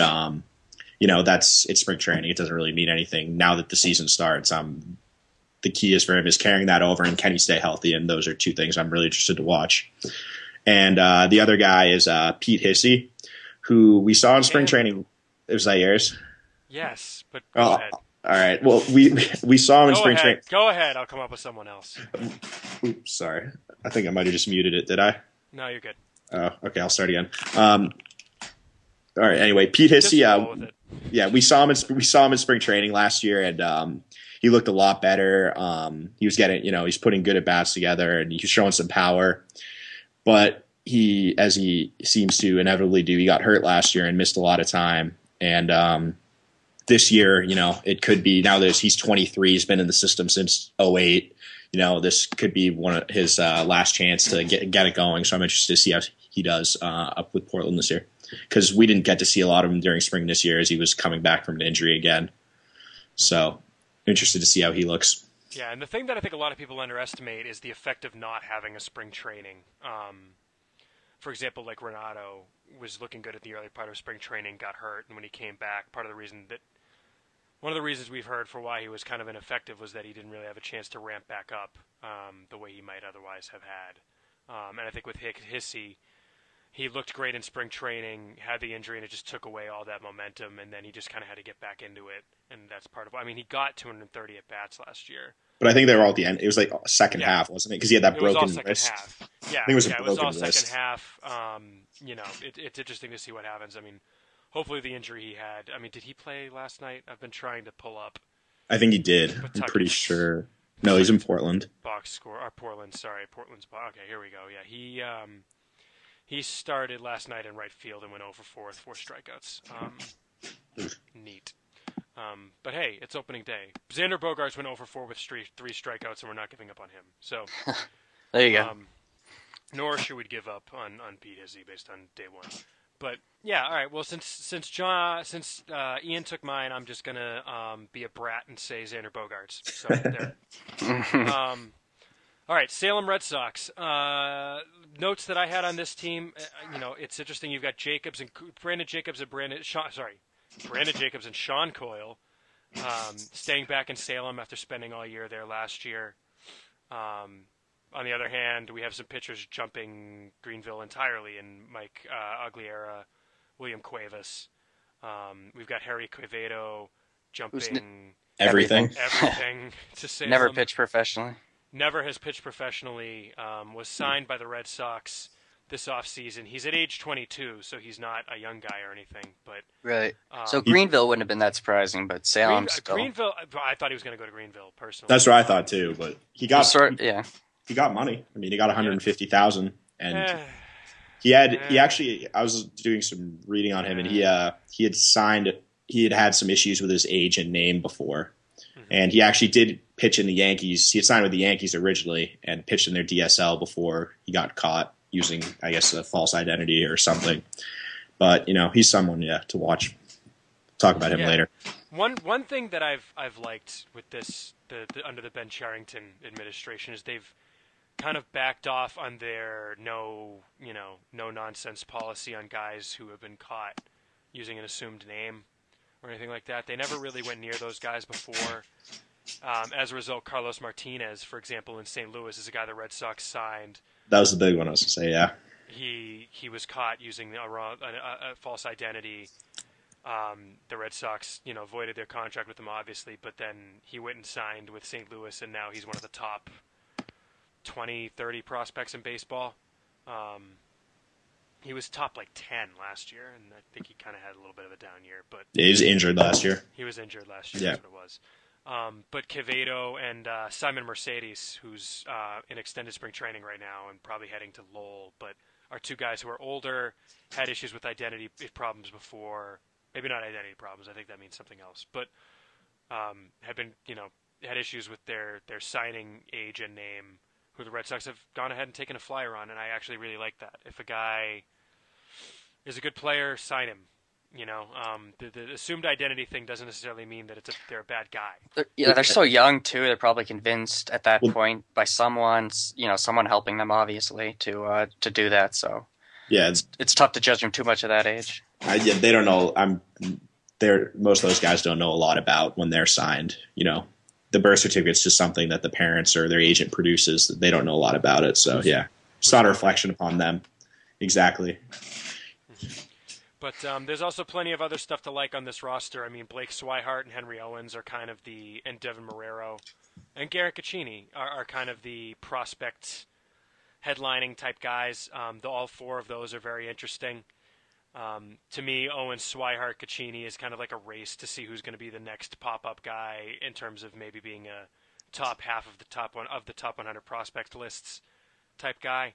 it's spring training. It doesn't really mean anything. Now that the season starts, the key is for him is carrying that over, and can he stay healthy? And those are two things I'm really interested to watch. And the other guy is Pete Hissey, who we saw in spring training. Was that yours? Yes, but go ahead. All right. Well, we saw him in spring training. Go ahead. I'll come up with someone else. Oops, sorry. I think I might have just muted it. Did I? No, you're good. Oh, okay. I'll start again. All right. Anyway, Pete Hissey. Yeah, we saw him in spring training last year, and he looked a lot better. He was getting, he's putting good at bats together, and he's showing some power. But as he seems to inevitably do, he got hurt last year and missed a lot of time. And this year, it could be, now that he's 23, he's been in the system since 08. This could be one of his last chance to get it going. So I'm interested to see how he does up with Portland this year, because we didn't get to see a lot of him during spring this year as he was coming back from an injury again. So interested to see how he looks. Yeah, and the thing that I think a lot of people underestimate is the effect of not having a spring training. For example, like Renato was looking good at the early part of spring training, got hurt, and when he came back, part of the reason that one of the reasons we've heard for why he was kind of ineffective was that he didn't really have a chance to ramp back up the way he might otherwise have had. And I think with Hissey, he looked great in spring training, had the injury, and it just took away all that momentum, and then he just kind of had to get back into it, and that's part of it. I mean, he got 230 at-bats last year. But I think they were all at the end. It was like second half, wasn't it? Because he had that broken wrist. It was all second half. Yeah, I think it was it was all wrist. second half. It's interesting to see what happens. I mean, hopefully the injury he had. I mean, did he play last night? I've been trying to pull up. I think he did. I'm pretty sure. No, he's in Portland. Box score. Portland. Sorry, Portland's. Okay, here we go. Yeah, he started last night in right field and went 0 for 4 with 4 strikeouts. Neat. But hey, it's opening day. Xander Bogaerts went 0 for 4 with 3 strikeouts, and we're not giving up on him. So there you go. Nor should we give up on Pete Hissey based on day one. But yeah, all right. Well, since Ian took mine, I'm just gonna be a brat and say Xander Bogaerts. So there. All right, Salem Red Sox. Notes that I had on this team. It's interesting. You've got Brandon Jacobs and Sean Coyle staying back in Salem after spending all year there last year. On the other hand, we have some pitchers jumping Greenville entirely in Mike Aguilera, William Cuevas. We've got Harry Quevedo jumping everything to Salem. Never pitched professionally. Never has pitched professionally. Was signed by the Red Sox this offseason. He's at age 22, so he's not a young guy or anything. But right. So Greenville wouldn't have been that surprising, but Salem still. Greenville. I thought he was going to go to Greenville personally. That's what I thought too. But he got he got money. I mean, he got $150,000, and he actually. I was doing some reading on him, and he had signed. He had some issues with his age and name before. And he actually did pitch in the Yankees. He had signed with the Yankees originally and pitched in their DSL before he got caught using, I guess, a false identity or something. But, he's someone, to watch. Talk about him later. One thing that I've liked with this, under the Ben Cherington administration, is they've kind of backed off on their no nonsense policy on guys who have been caught using an assumed name or anything like that. They never really went near those guys before. As a result, Carlos Martinez, for example, in St. Louis, is a guy the Red Sox signed. That was the big one I was going to say, yeah. He was caught using a false identity. The Red Sox, voided their contract with him, obviously, but then he went and signed with St. Louis, and now he's one of the top 20, 30 prospects in baseball. He was top 10 last year, and I think he kind of had a little bit of a down year. But he was injured last year. That's what it was. But Quevedo and Simon Mercedes, who's in extended spring training right now and probably heading to Lowell, but are two guys who are older, had issues with identity problems before. Maybe not identity problems. I think that means something else. But have been, had issues with their signing age and name, who the Red Sox have gone ahead and taken a flyer on, and I actually really like that. If a guy is a good player, sign him. The assumed identity thing doesn't necessarily mean that they're a bad guy. They're so young too. They're probably convinced at that point by someone helping them, obviously, to do that. So yeah, it's tough to judge them too much at that age. They don't know. Most of those guys don't know a lot about when they're signed. The birth certificate's just something that the parents or their agent produces. They don't know a lot about it. So yeah, it's not a reflection upon them. Exactly. But there's also plenty of other stuff to like on this roster. I mean, Blake Swihart and Henry Owens are kind of and Devin Marrero and Garrett Caccini are kind of the prospect headlining type guys. All four of those are very interesting. To me, Owens, Swihart, Caccini is kind of like a race to see who's going to be the next pop-up guy in terms of maybe being a top half of the top 100 prospect lists type guy.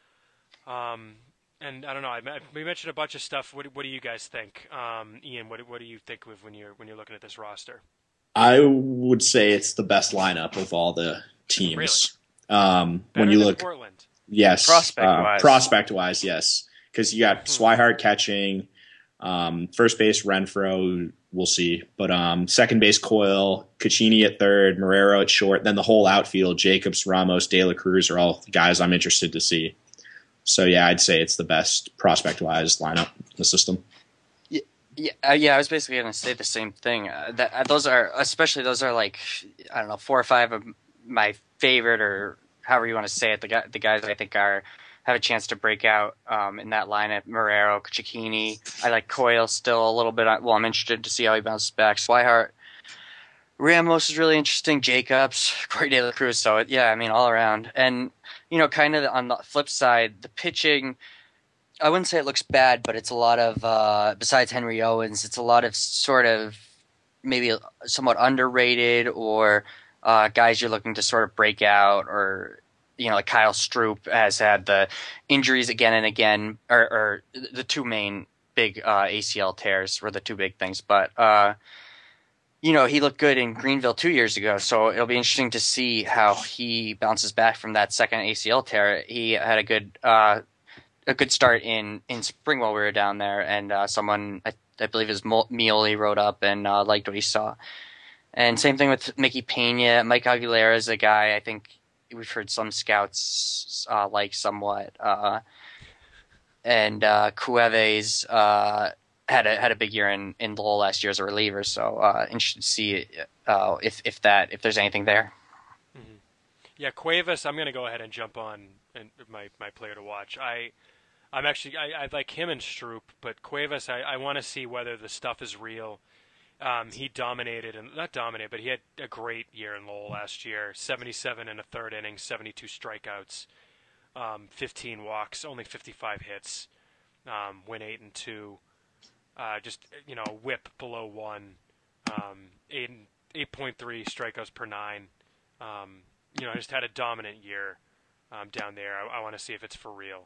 And I don't know. We mentioned a bunch of stuff. What do you guys think, Ian? What do you think of when you're looking at this roster? I would say it's the best lineup of all the teams. Really? When you look, Portland. Yes, prospect wise, yes, because you got Swihart catching, first base Renfroe. We'll see, but second base Coyle, Caccini at third, Marrero at short. Then the whole outfield: Jacobs, Ramos, De La Cruz are all guys I'm interested to see. So, yeah, I'd say it's the best prospect-wise lineup in the system. Yeah, I was basically going to say the same thing. Those are like, I don't know, 4 or 5 of my favorite, or however you want to say it. The guys I think have a chance to break out in that lineup. Marrero, Cicchini. I like Coyle still a little bit. Well, I'm interested to see how he bounces back. Swihart, Ramos is really interesting. Jacobs, Corey De La Cruz. So yeah, I mean all around. And kind of on the flip side, the pitching. I wouldn't say it looks bad, but it's a lot of besides Henry Owens, it's a lot of sort of maybe somewhat underrated, or guys you're looking to sort of break out, or like Kyle Stroop has had the injuries again and again, or the two main big ACL tears were the two big things. But he looked good in Greenville 2 years ago, so it'll be interesting to see how he bounces back from that second ACL tear. He had a good start in spring while we were down there, and someone I believe is Mioli wrote up and liked what he saw. And same thing with Mickey Pena. Mike Aguilera is a guy I think we've heard some scouts like somewhat, and Cueves had a big year in Lowell last year as a reliever. So interested to see if there's anything there. Mm-hmm. Yeah, Cuevas. I'm going to go ahead and jump on my player to watch. I'm actually I like him and Stroop, but Cuevas I want to see whether the stuff is real. He dominated, and not dominated, but he had a great year in Lowell last year. 77 in a third inning, 72 strikeouts, 15 walks, only 55 hits, went 8-2. Just whip below 1, 8.3 strikeouts per 9. Just had a dominant year down there. I want to see if it's for real.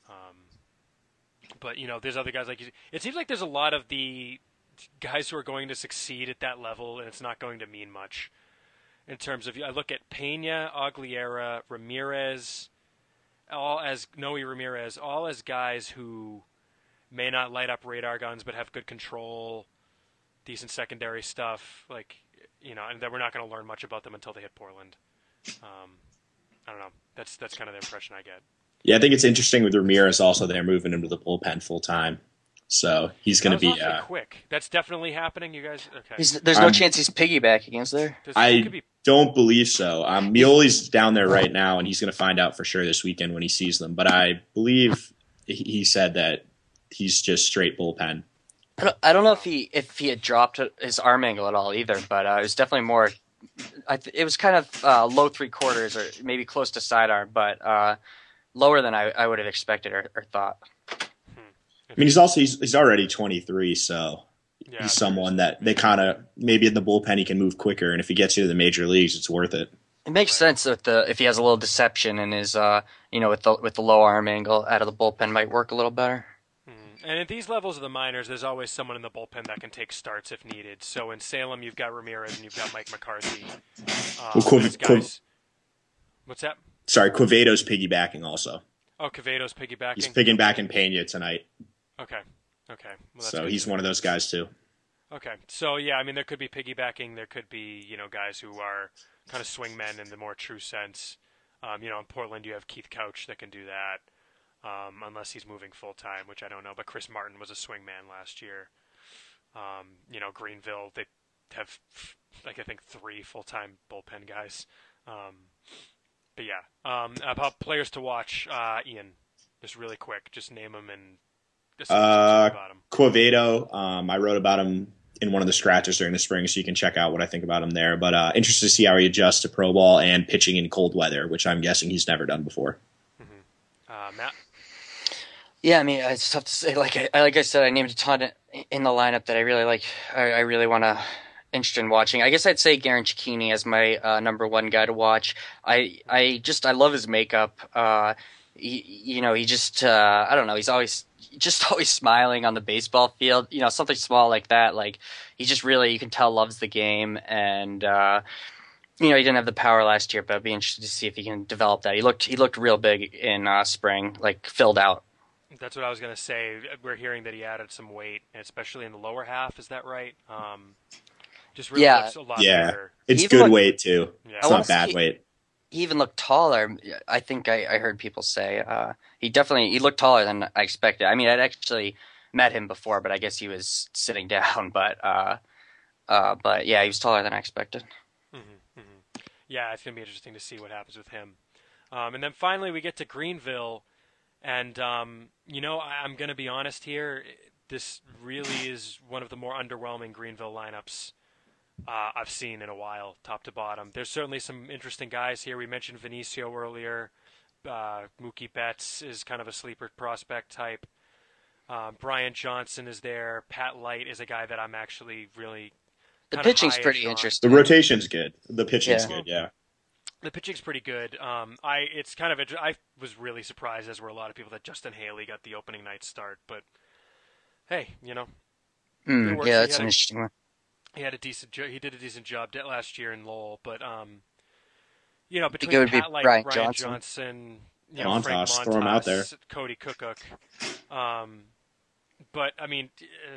But there's other guys like you. It seems like there's a lot of the guys who are going to succeed at that level, and it's not going to mean much in terms of. I look at Pena, Aguilera, Ramirez, all as guys who may not light up radar guns, but have good control, decent secondary stuff. And that we're not going to learn much about them until they hit Portland. I don't know. That's kind of the impression I get. Yeah, I think it's interesting with Ramirez also. They're moving him to the bullpen full time, so he's going to be quick. That's definitely happening. You guys, okay? There's no chance he's piggybacking, is there? Don't believe so. Mioli's down there right now, and he's going to find out for sure this weekend when he sees them. But I believe he said that he's just straight bullpen. I don't know if he had dropped his arm angle at all either, but it was definitely more. It was kind of low 3/4 or maybe close to sidearm, but lower than I would have expected or thought. I mean, he's already 23, so he's someone that they kind of maybe in the bullpen he can move quicker, and if he gets you to the major leagues, it's worth it. It makes sense that if he has a little deception and is with the low arm angle out of the bullpen might work a little better. And at these levels of the minors, there's always someone in the bullpen that can take starts if needed. So in Salem, you've got Ramirez and you've got Mike McCarthy. What's that? Sorry, Quevedo's piggybacking also. Oh, Quevedo's piggybacking? He's piggybacking Pena tonight. Okay. Well, so he's one of those guys too. Okay. So, yeah, I mean, there could be piggybacking. There could be, guys who are kind of swingmen in the more true sense. In Portland, you have Keith Couch that can do that. Unless he's moving full-time, which I don't know. But Chris Martin was a swingman last year. Greenville, they have, I think, 3 full-time bullpen guys. But yeah, about players to watch, Ian, just really quick, just name them and about him. Quevedo, I wrote about him in one of the scratches during the spring, so you can check out what I think about him there. But interested to see how he adjusts to pro ball and pitching in cold weather, which I'm guessing he's never done before. Mm-hmm. Matt? Yeah, I mean, it's tough to say. Like I said, I named a ton in the lineup that I really like. I really want to. Interested in watching. I guess I'd say Garen Cicchini as my number one guy to watch. I love his makeup. He just I don't know. He's always smiling on the baseball field. Something small like that. Like he just really, you can tell, loves the game. And he didn't have the power last year, but I'd be interested to see if he can develop that. He looked real big in spring, like filled out. That's what I was gonna say. We're hearing that he added some weight, especially in the lower half. Is that right? Just really looks a lot better. It's good weight too. Yeah. It's not bad weight. He even looked taller. I think I heard people say he looked taller than I expected. I mean, met him before, but I guess he was sitting down. But yeah, he was taller than I expected. Yeah, it's gonna be interesting to see what happens with him. And then finally, we get to Greenville, and I'm gonna be honest here. This really is one of the more underwhelming Greenville lineups I've seen in a while, top to bottom. There's certainly some interesting guys here. We mentioned Vinicio earlier. Mookie Betts is kind of a sleeper prospect type. Brian Johnson is there. Pat Light is a guy that I'm actually really The kind of pitching's high pretty on. The interesting. rotation's good. The pitching's Yeah. good. Yeah. The pitching's pretty good. I was really surprised, as were a lot of people, that Justin Haley got the opening night start. But hey, it works. Yeah, that's an interesting one. He did a decent job last year in Lowell, but it between would be Pat Light, Brian Brian Johnson. Johnson, Montas, Frank throw him out there. Montas, Cody Cook. But I mean,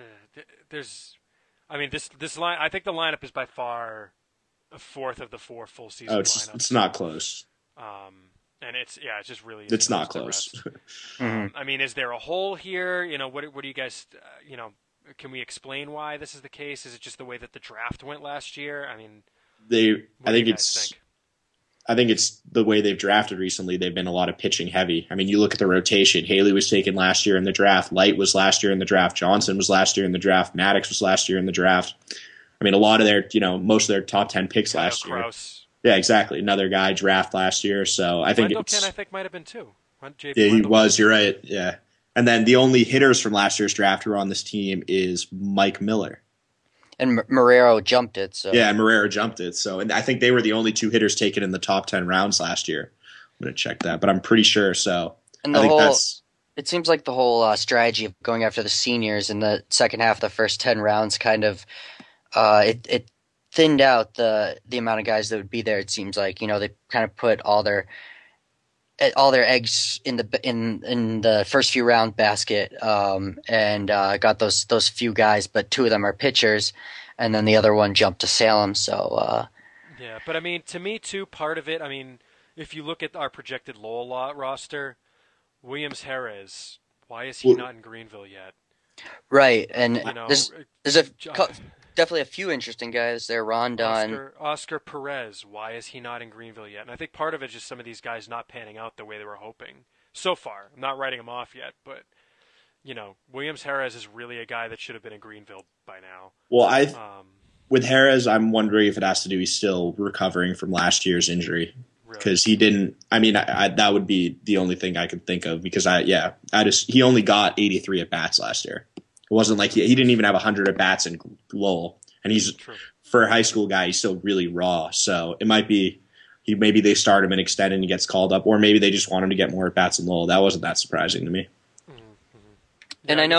this line. I think the lineup is by far a fourth of the 4 full season Oh, lineups. it's not close. And it's just really. It's not close. I mean, is there a hole here? What do you guys? Can we explain why this is the case? Is it just the way that the draft went last year? I mean, I think it's the way they've drafted recently. They've been a lot of pitching heavy. I mean, you look at the rotation. Haley was taken last year in the draft. Light was last year in the draft. Johnson was last year in the draft. Maddox was last year in the draft. I mean, a lot of their, most of their top 10 picks last year. Krause. Yeah, exactly. Another guy draft last year. So I think Wendell Ken, might have been too. Yeah, he was. You're right. Yeah. And then the only hitters from last year's draft who are on this team is Mike Miller. And Marrero jumped it. So yeah, Marrero jumped it. So, and I think they were the only 2 hitters taken in the top 10 rounds last year. I'm going to check that, but I'm pretty sure. So, and it seems like the whole strategy of going after the seniors in the second half of the first 10 rounds kind of it thinned out the amount of guys that would be there. It seems like they kind of put all their eggs in the first few round basket, and got those few guys, but 2 of them are pitchers, and then the other one jumped to Salem. So yeah, but I mean, to me too, part of it. I mean, if you look at our projected Lowell roster, Williams Jerez, why is he not in Greenville yet? Right, and there's definitely a few interesting guys there. Rondon, Oscar Perez. Why is he not in Greenville yet? And I think part of it is just some of these guys not panning out the way they were hoping so far. I'm not writing him off yet, but Williams Jerez is really a guy that should have been in Greenville by now. Well, with Jerez, I'm wondering if it has to do he's still recovering from last year's injury because he didn't. I mean, that would be the only thing I could think of because he only got 83 at bats last year. It wasn't like he didn't even have 100 at bats in Lowell, and for a high school guy, he's still really raw. So it might be maybe they start him and extend and he gets called up, or maybe they just want him to get more at bats in Lowell. That wasn't that surprising to me. Yeah, and I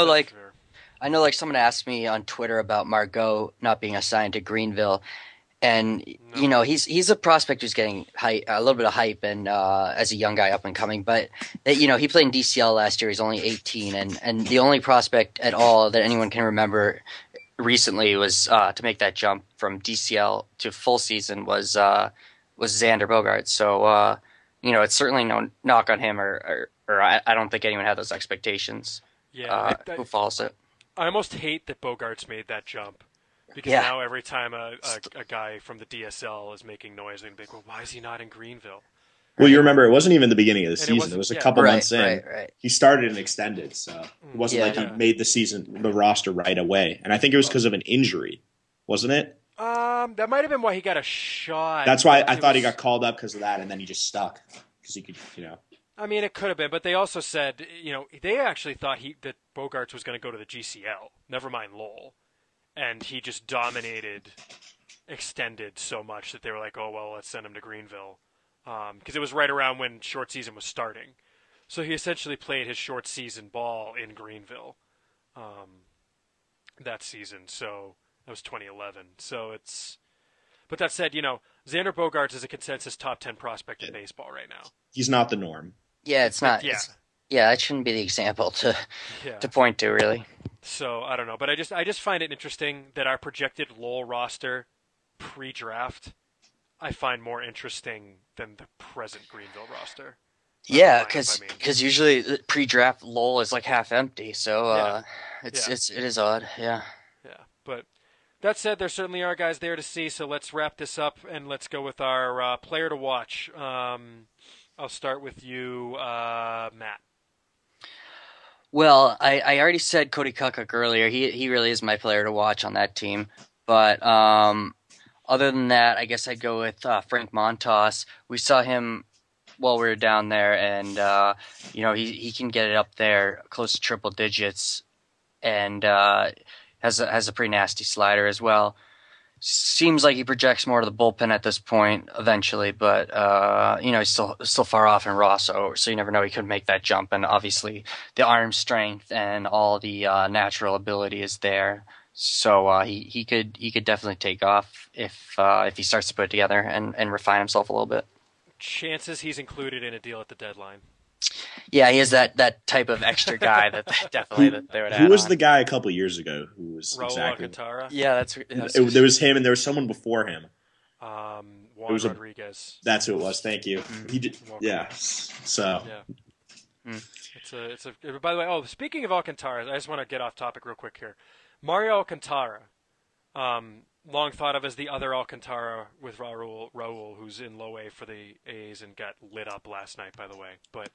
know someone asked me on Twitter about Margot not being assigned to Greenville, and he's a prospect who's getting a little bit of hype, and as a young guy up and coming. But he played in DCL last year. He's only 18, and the only prospect at all that anyone can remember recently was to make that jump from DCL to full season was Xander Bogaerts. So it's certainly no knock on him, or I don't think anyone had those expectations. Yeah, who follows it? I almost hate that Bogaerts made that jump. Because now every time a guy from the DSL is making noise, they're going to be like, well, why is he not in Greenville? Well, you remember, it wasn't even the beginning of the season. It was a couple months in. Right. He started and extended, so it wasn't like he made the roster right away. And I think it was because of an injury, wasn't it? That might have been why he got a shot. That's why I thought he got called up because of that, and then he just stuck. Because he could, I mean, it could have been, but they also said, they actually thought that Bogaerts was going to go to the GCL, never mind Lowell. And he just extended so much that they were like, oh, well, let's send him to Greenville. Because it was right around when short season was starting. So he essentially played his short season ball in Greenville that season. So that was 2011. But that said, Xander Bogaerts is a consensus top 10 prospect in baseball right now. He's not the norm. Yeah, it's not. Yeah, that shouldn't be the example to point to, really. So I don't know, but I just find it interesting that our projected Lowell roster pre-draft I find more interesting than the present Greenville roster. Yeah, because usually pre-draft Lowell is like half empty. So It is odd. Yeah. Yeah, but that said, there certainly are guys there to see. So let's wrap this up and let's go with our player to watch. I'll start with you, Matt. Well, I already said Cody Kukoc earlier. He really is my player to watch on that team. But other than that, I guess I'd go with Frank Montas. We saw him while we were down there, and he can get it up there close to triple digits, and has a pretty nasty slider as well. Seems like he projects more to the bullpen at this point eventually, but he's still far off in raw, so you never know. He could make that jump, and obviously the arm strength and all the natural ability is there. So he could definitely take off if he starts to put it together and refine himself a little bit. Chances he's included in a deal at the deadline. Yeah, he is that type of extra guy that they would add. Who was on. the guy a couple years ago who was Raul exactly? Alcantara. Yeah, There was him, and there was someone before him. Juan Rodriguez. That's who it was. Thank you. He did. Yeah. So. Yeah. It's a. By the way, speaking of Alcantara, I just want to get off topic real quick here. Mario Alcantara, long thought of as the other Alcantara with Raul, who's in low A for the A's and got lit up last night, by the way. But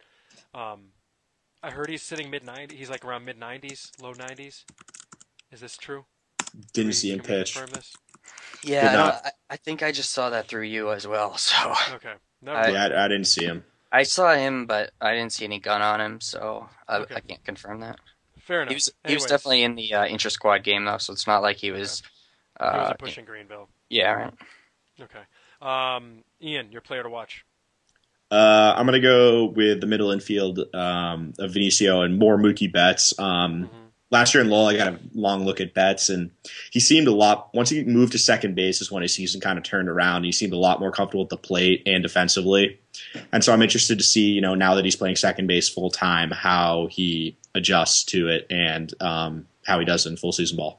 I heard he's sitting mid-90s. He's like around mid-90s, low 90s. Is this true? Didn't see him pitch. Yeah, I think I just saw that through you as well. So okay, no, I didn't see him. I saw him, but I didn't see any gun on him, so I can't confirm that. Fair enough. He was definitely in the intra-squad game, though, so it's not like he was... he wasn't pushing Greenville. Yeah, right. Okay. Ian, your player to watch. I'm going to go with the middle infield of Vinicio and more Mookie Betts. Last year in Lowell, I got a long look at Betts, and he seemed a lot... Once he moved to second base is when his season kind of turned around. He seemed a lot more comfortable at the plate and defensively. And so I'm interested to see, now that he's playing second base full-time, how he adjusts to it and how he does in full season ball.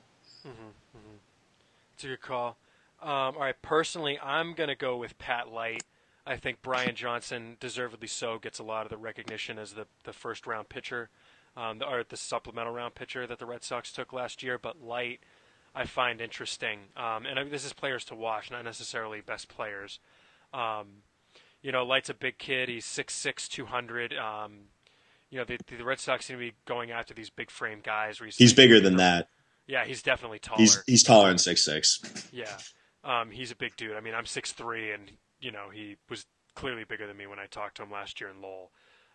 It's a good call. All right, personally, I'm going to go with Pat Light. I think Brian Johnson, deservedly so, gets a lot of the recognition as the first-round pitcher, or the supplemental round pitcher that the Red Sox took last year. But Light, I find interesting. And this is players to watch, not necessarily best players. Light's a big kid. He's 6'6", 200. The Red Sox seem to be going after these big-frame guys. He's bigger than that. Yeah, he's definitely taller. He's taller than 6'6". Yeah, he's a big dude. I mean, I'm 6'3", and he was clearly bigger than me when I talked to him last year in Lowell.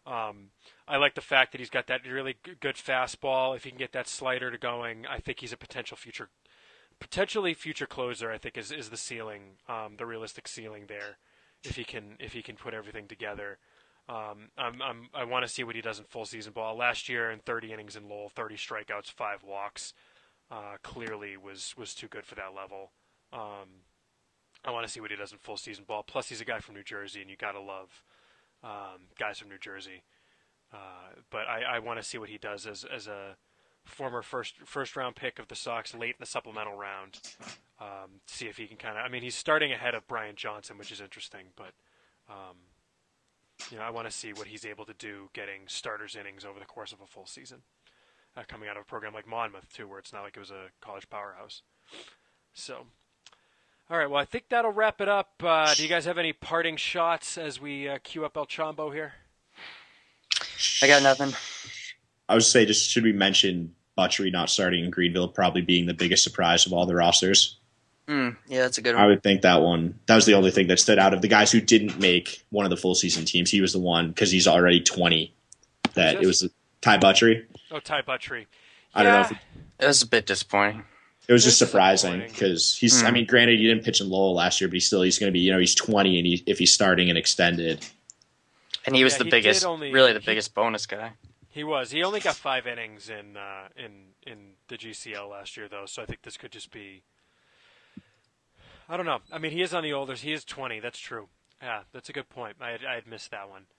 I like the fact that he's got that really good fastball. If he can get that slider to going, I think he's a potentially future closer. I think is the ceiling, the realistic ceiling there. If he can put everything together. I want to see what he does in full season ball. Last year in 30 innings in Lowell, 30 strikeouts, 5 walks. Clearly was too good for that level. I want to see what he does in full season ball. Plus, he's a guy from New Jersey, and you gotta love guys from New Jersey. But I want to see what he does as a former first round pick of the Sox late in the supplemental round. See if he can kind of. I mean, he's starting ahead of Brian Johnson, which is interesting. But I want to see what he's able to do getting starters innings over the course of a full season. Coming out of a program like Monmouth, too, where it's not like it was a college powerhouse. So, all right, well, I think that'll wrap it up. Do you guys have any parting shots as we queue up El Chombo here? I got nothing. I would say, just should we mention Butchery not starting in Greenville probably being the biggest surprise of all the rosters? Yeah, that's a good one. I would think that was the only thing that stood out of the guys who didn't make one of the full season teams. He was the one, because he's already 20, that it was Ty Butchery. Oh, Ty Butchery. I don't know if it was a bit disappointing. It was just surprising because he's. I mean, granted, he didn't pitch in Lowell last year, but he's going to be. He's 20, and if he's starting and extended, and he was the biggest bonus guy. He was. He only got 5 innings in the GCL last year, though. So I think this could just be. I don't know. I mean, he is on the older. He is 20. That's true. Yeah, that's a good point. I had missed that one.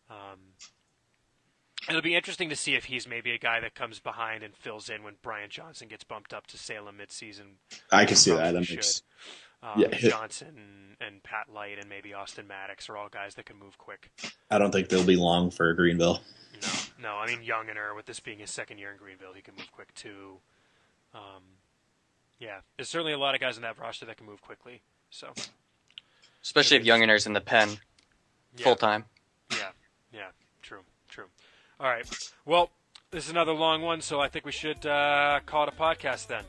It'll be interesting to see if he's maybe a guy that comes behind and fills in when Brian Johnson gets bumped up to Salem midseason. I can see that. That makes Johnson and Pat Light and maybe Austin Maddox are all guys that can move quick. I don't think they'll be long for Greenville. No, No, I mean Youngener, with this being his second year in Greenville, he can move quick too. Yeah, there's certainly a lot of guys in that roster that can move quickly. So, especially if Youngener's in the pen full time. Yeah, true. All right, well, this is another long one, so I think we should call it a podcast then.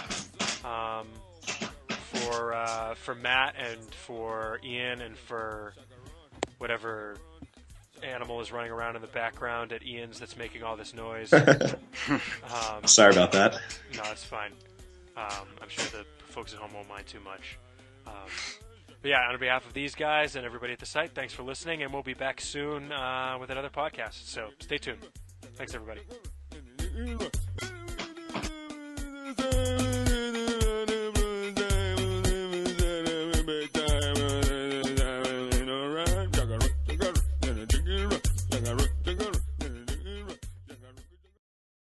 For Matt and for Ian and for whatever animal is running around in the background at Ian's that's making all this noise. Sorry about that. No, it's fine. I'm sure the folks at home won't mind too much. But yeah, on behalf of these guys and everybody at the site, thanks for listening, and we'll be back soon with another podcast. So stay tuned. Thanks, everybody.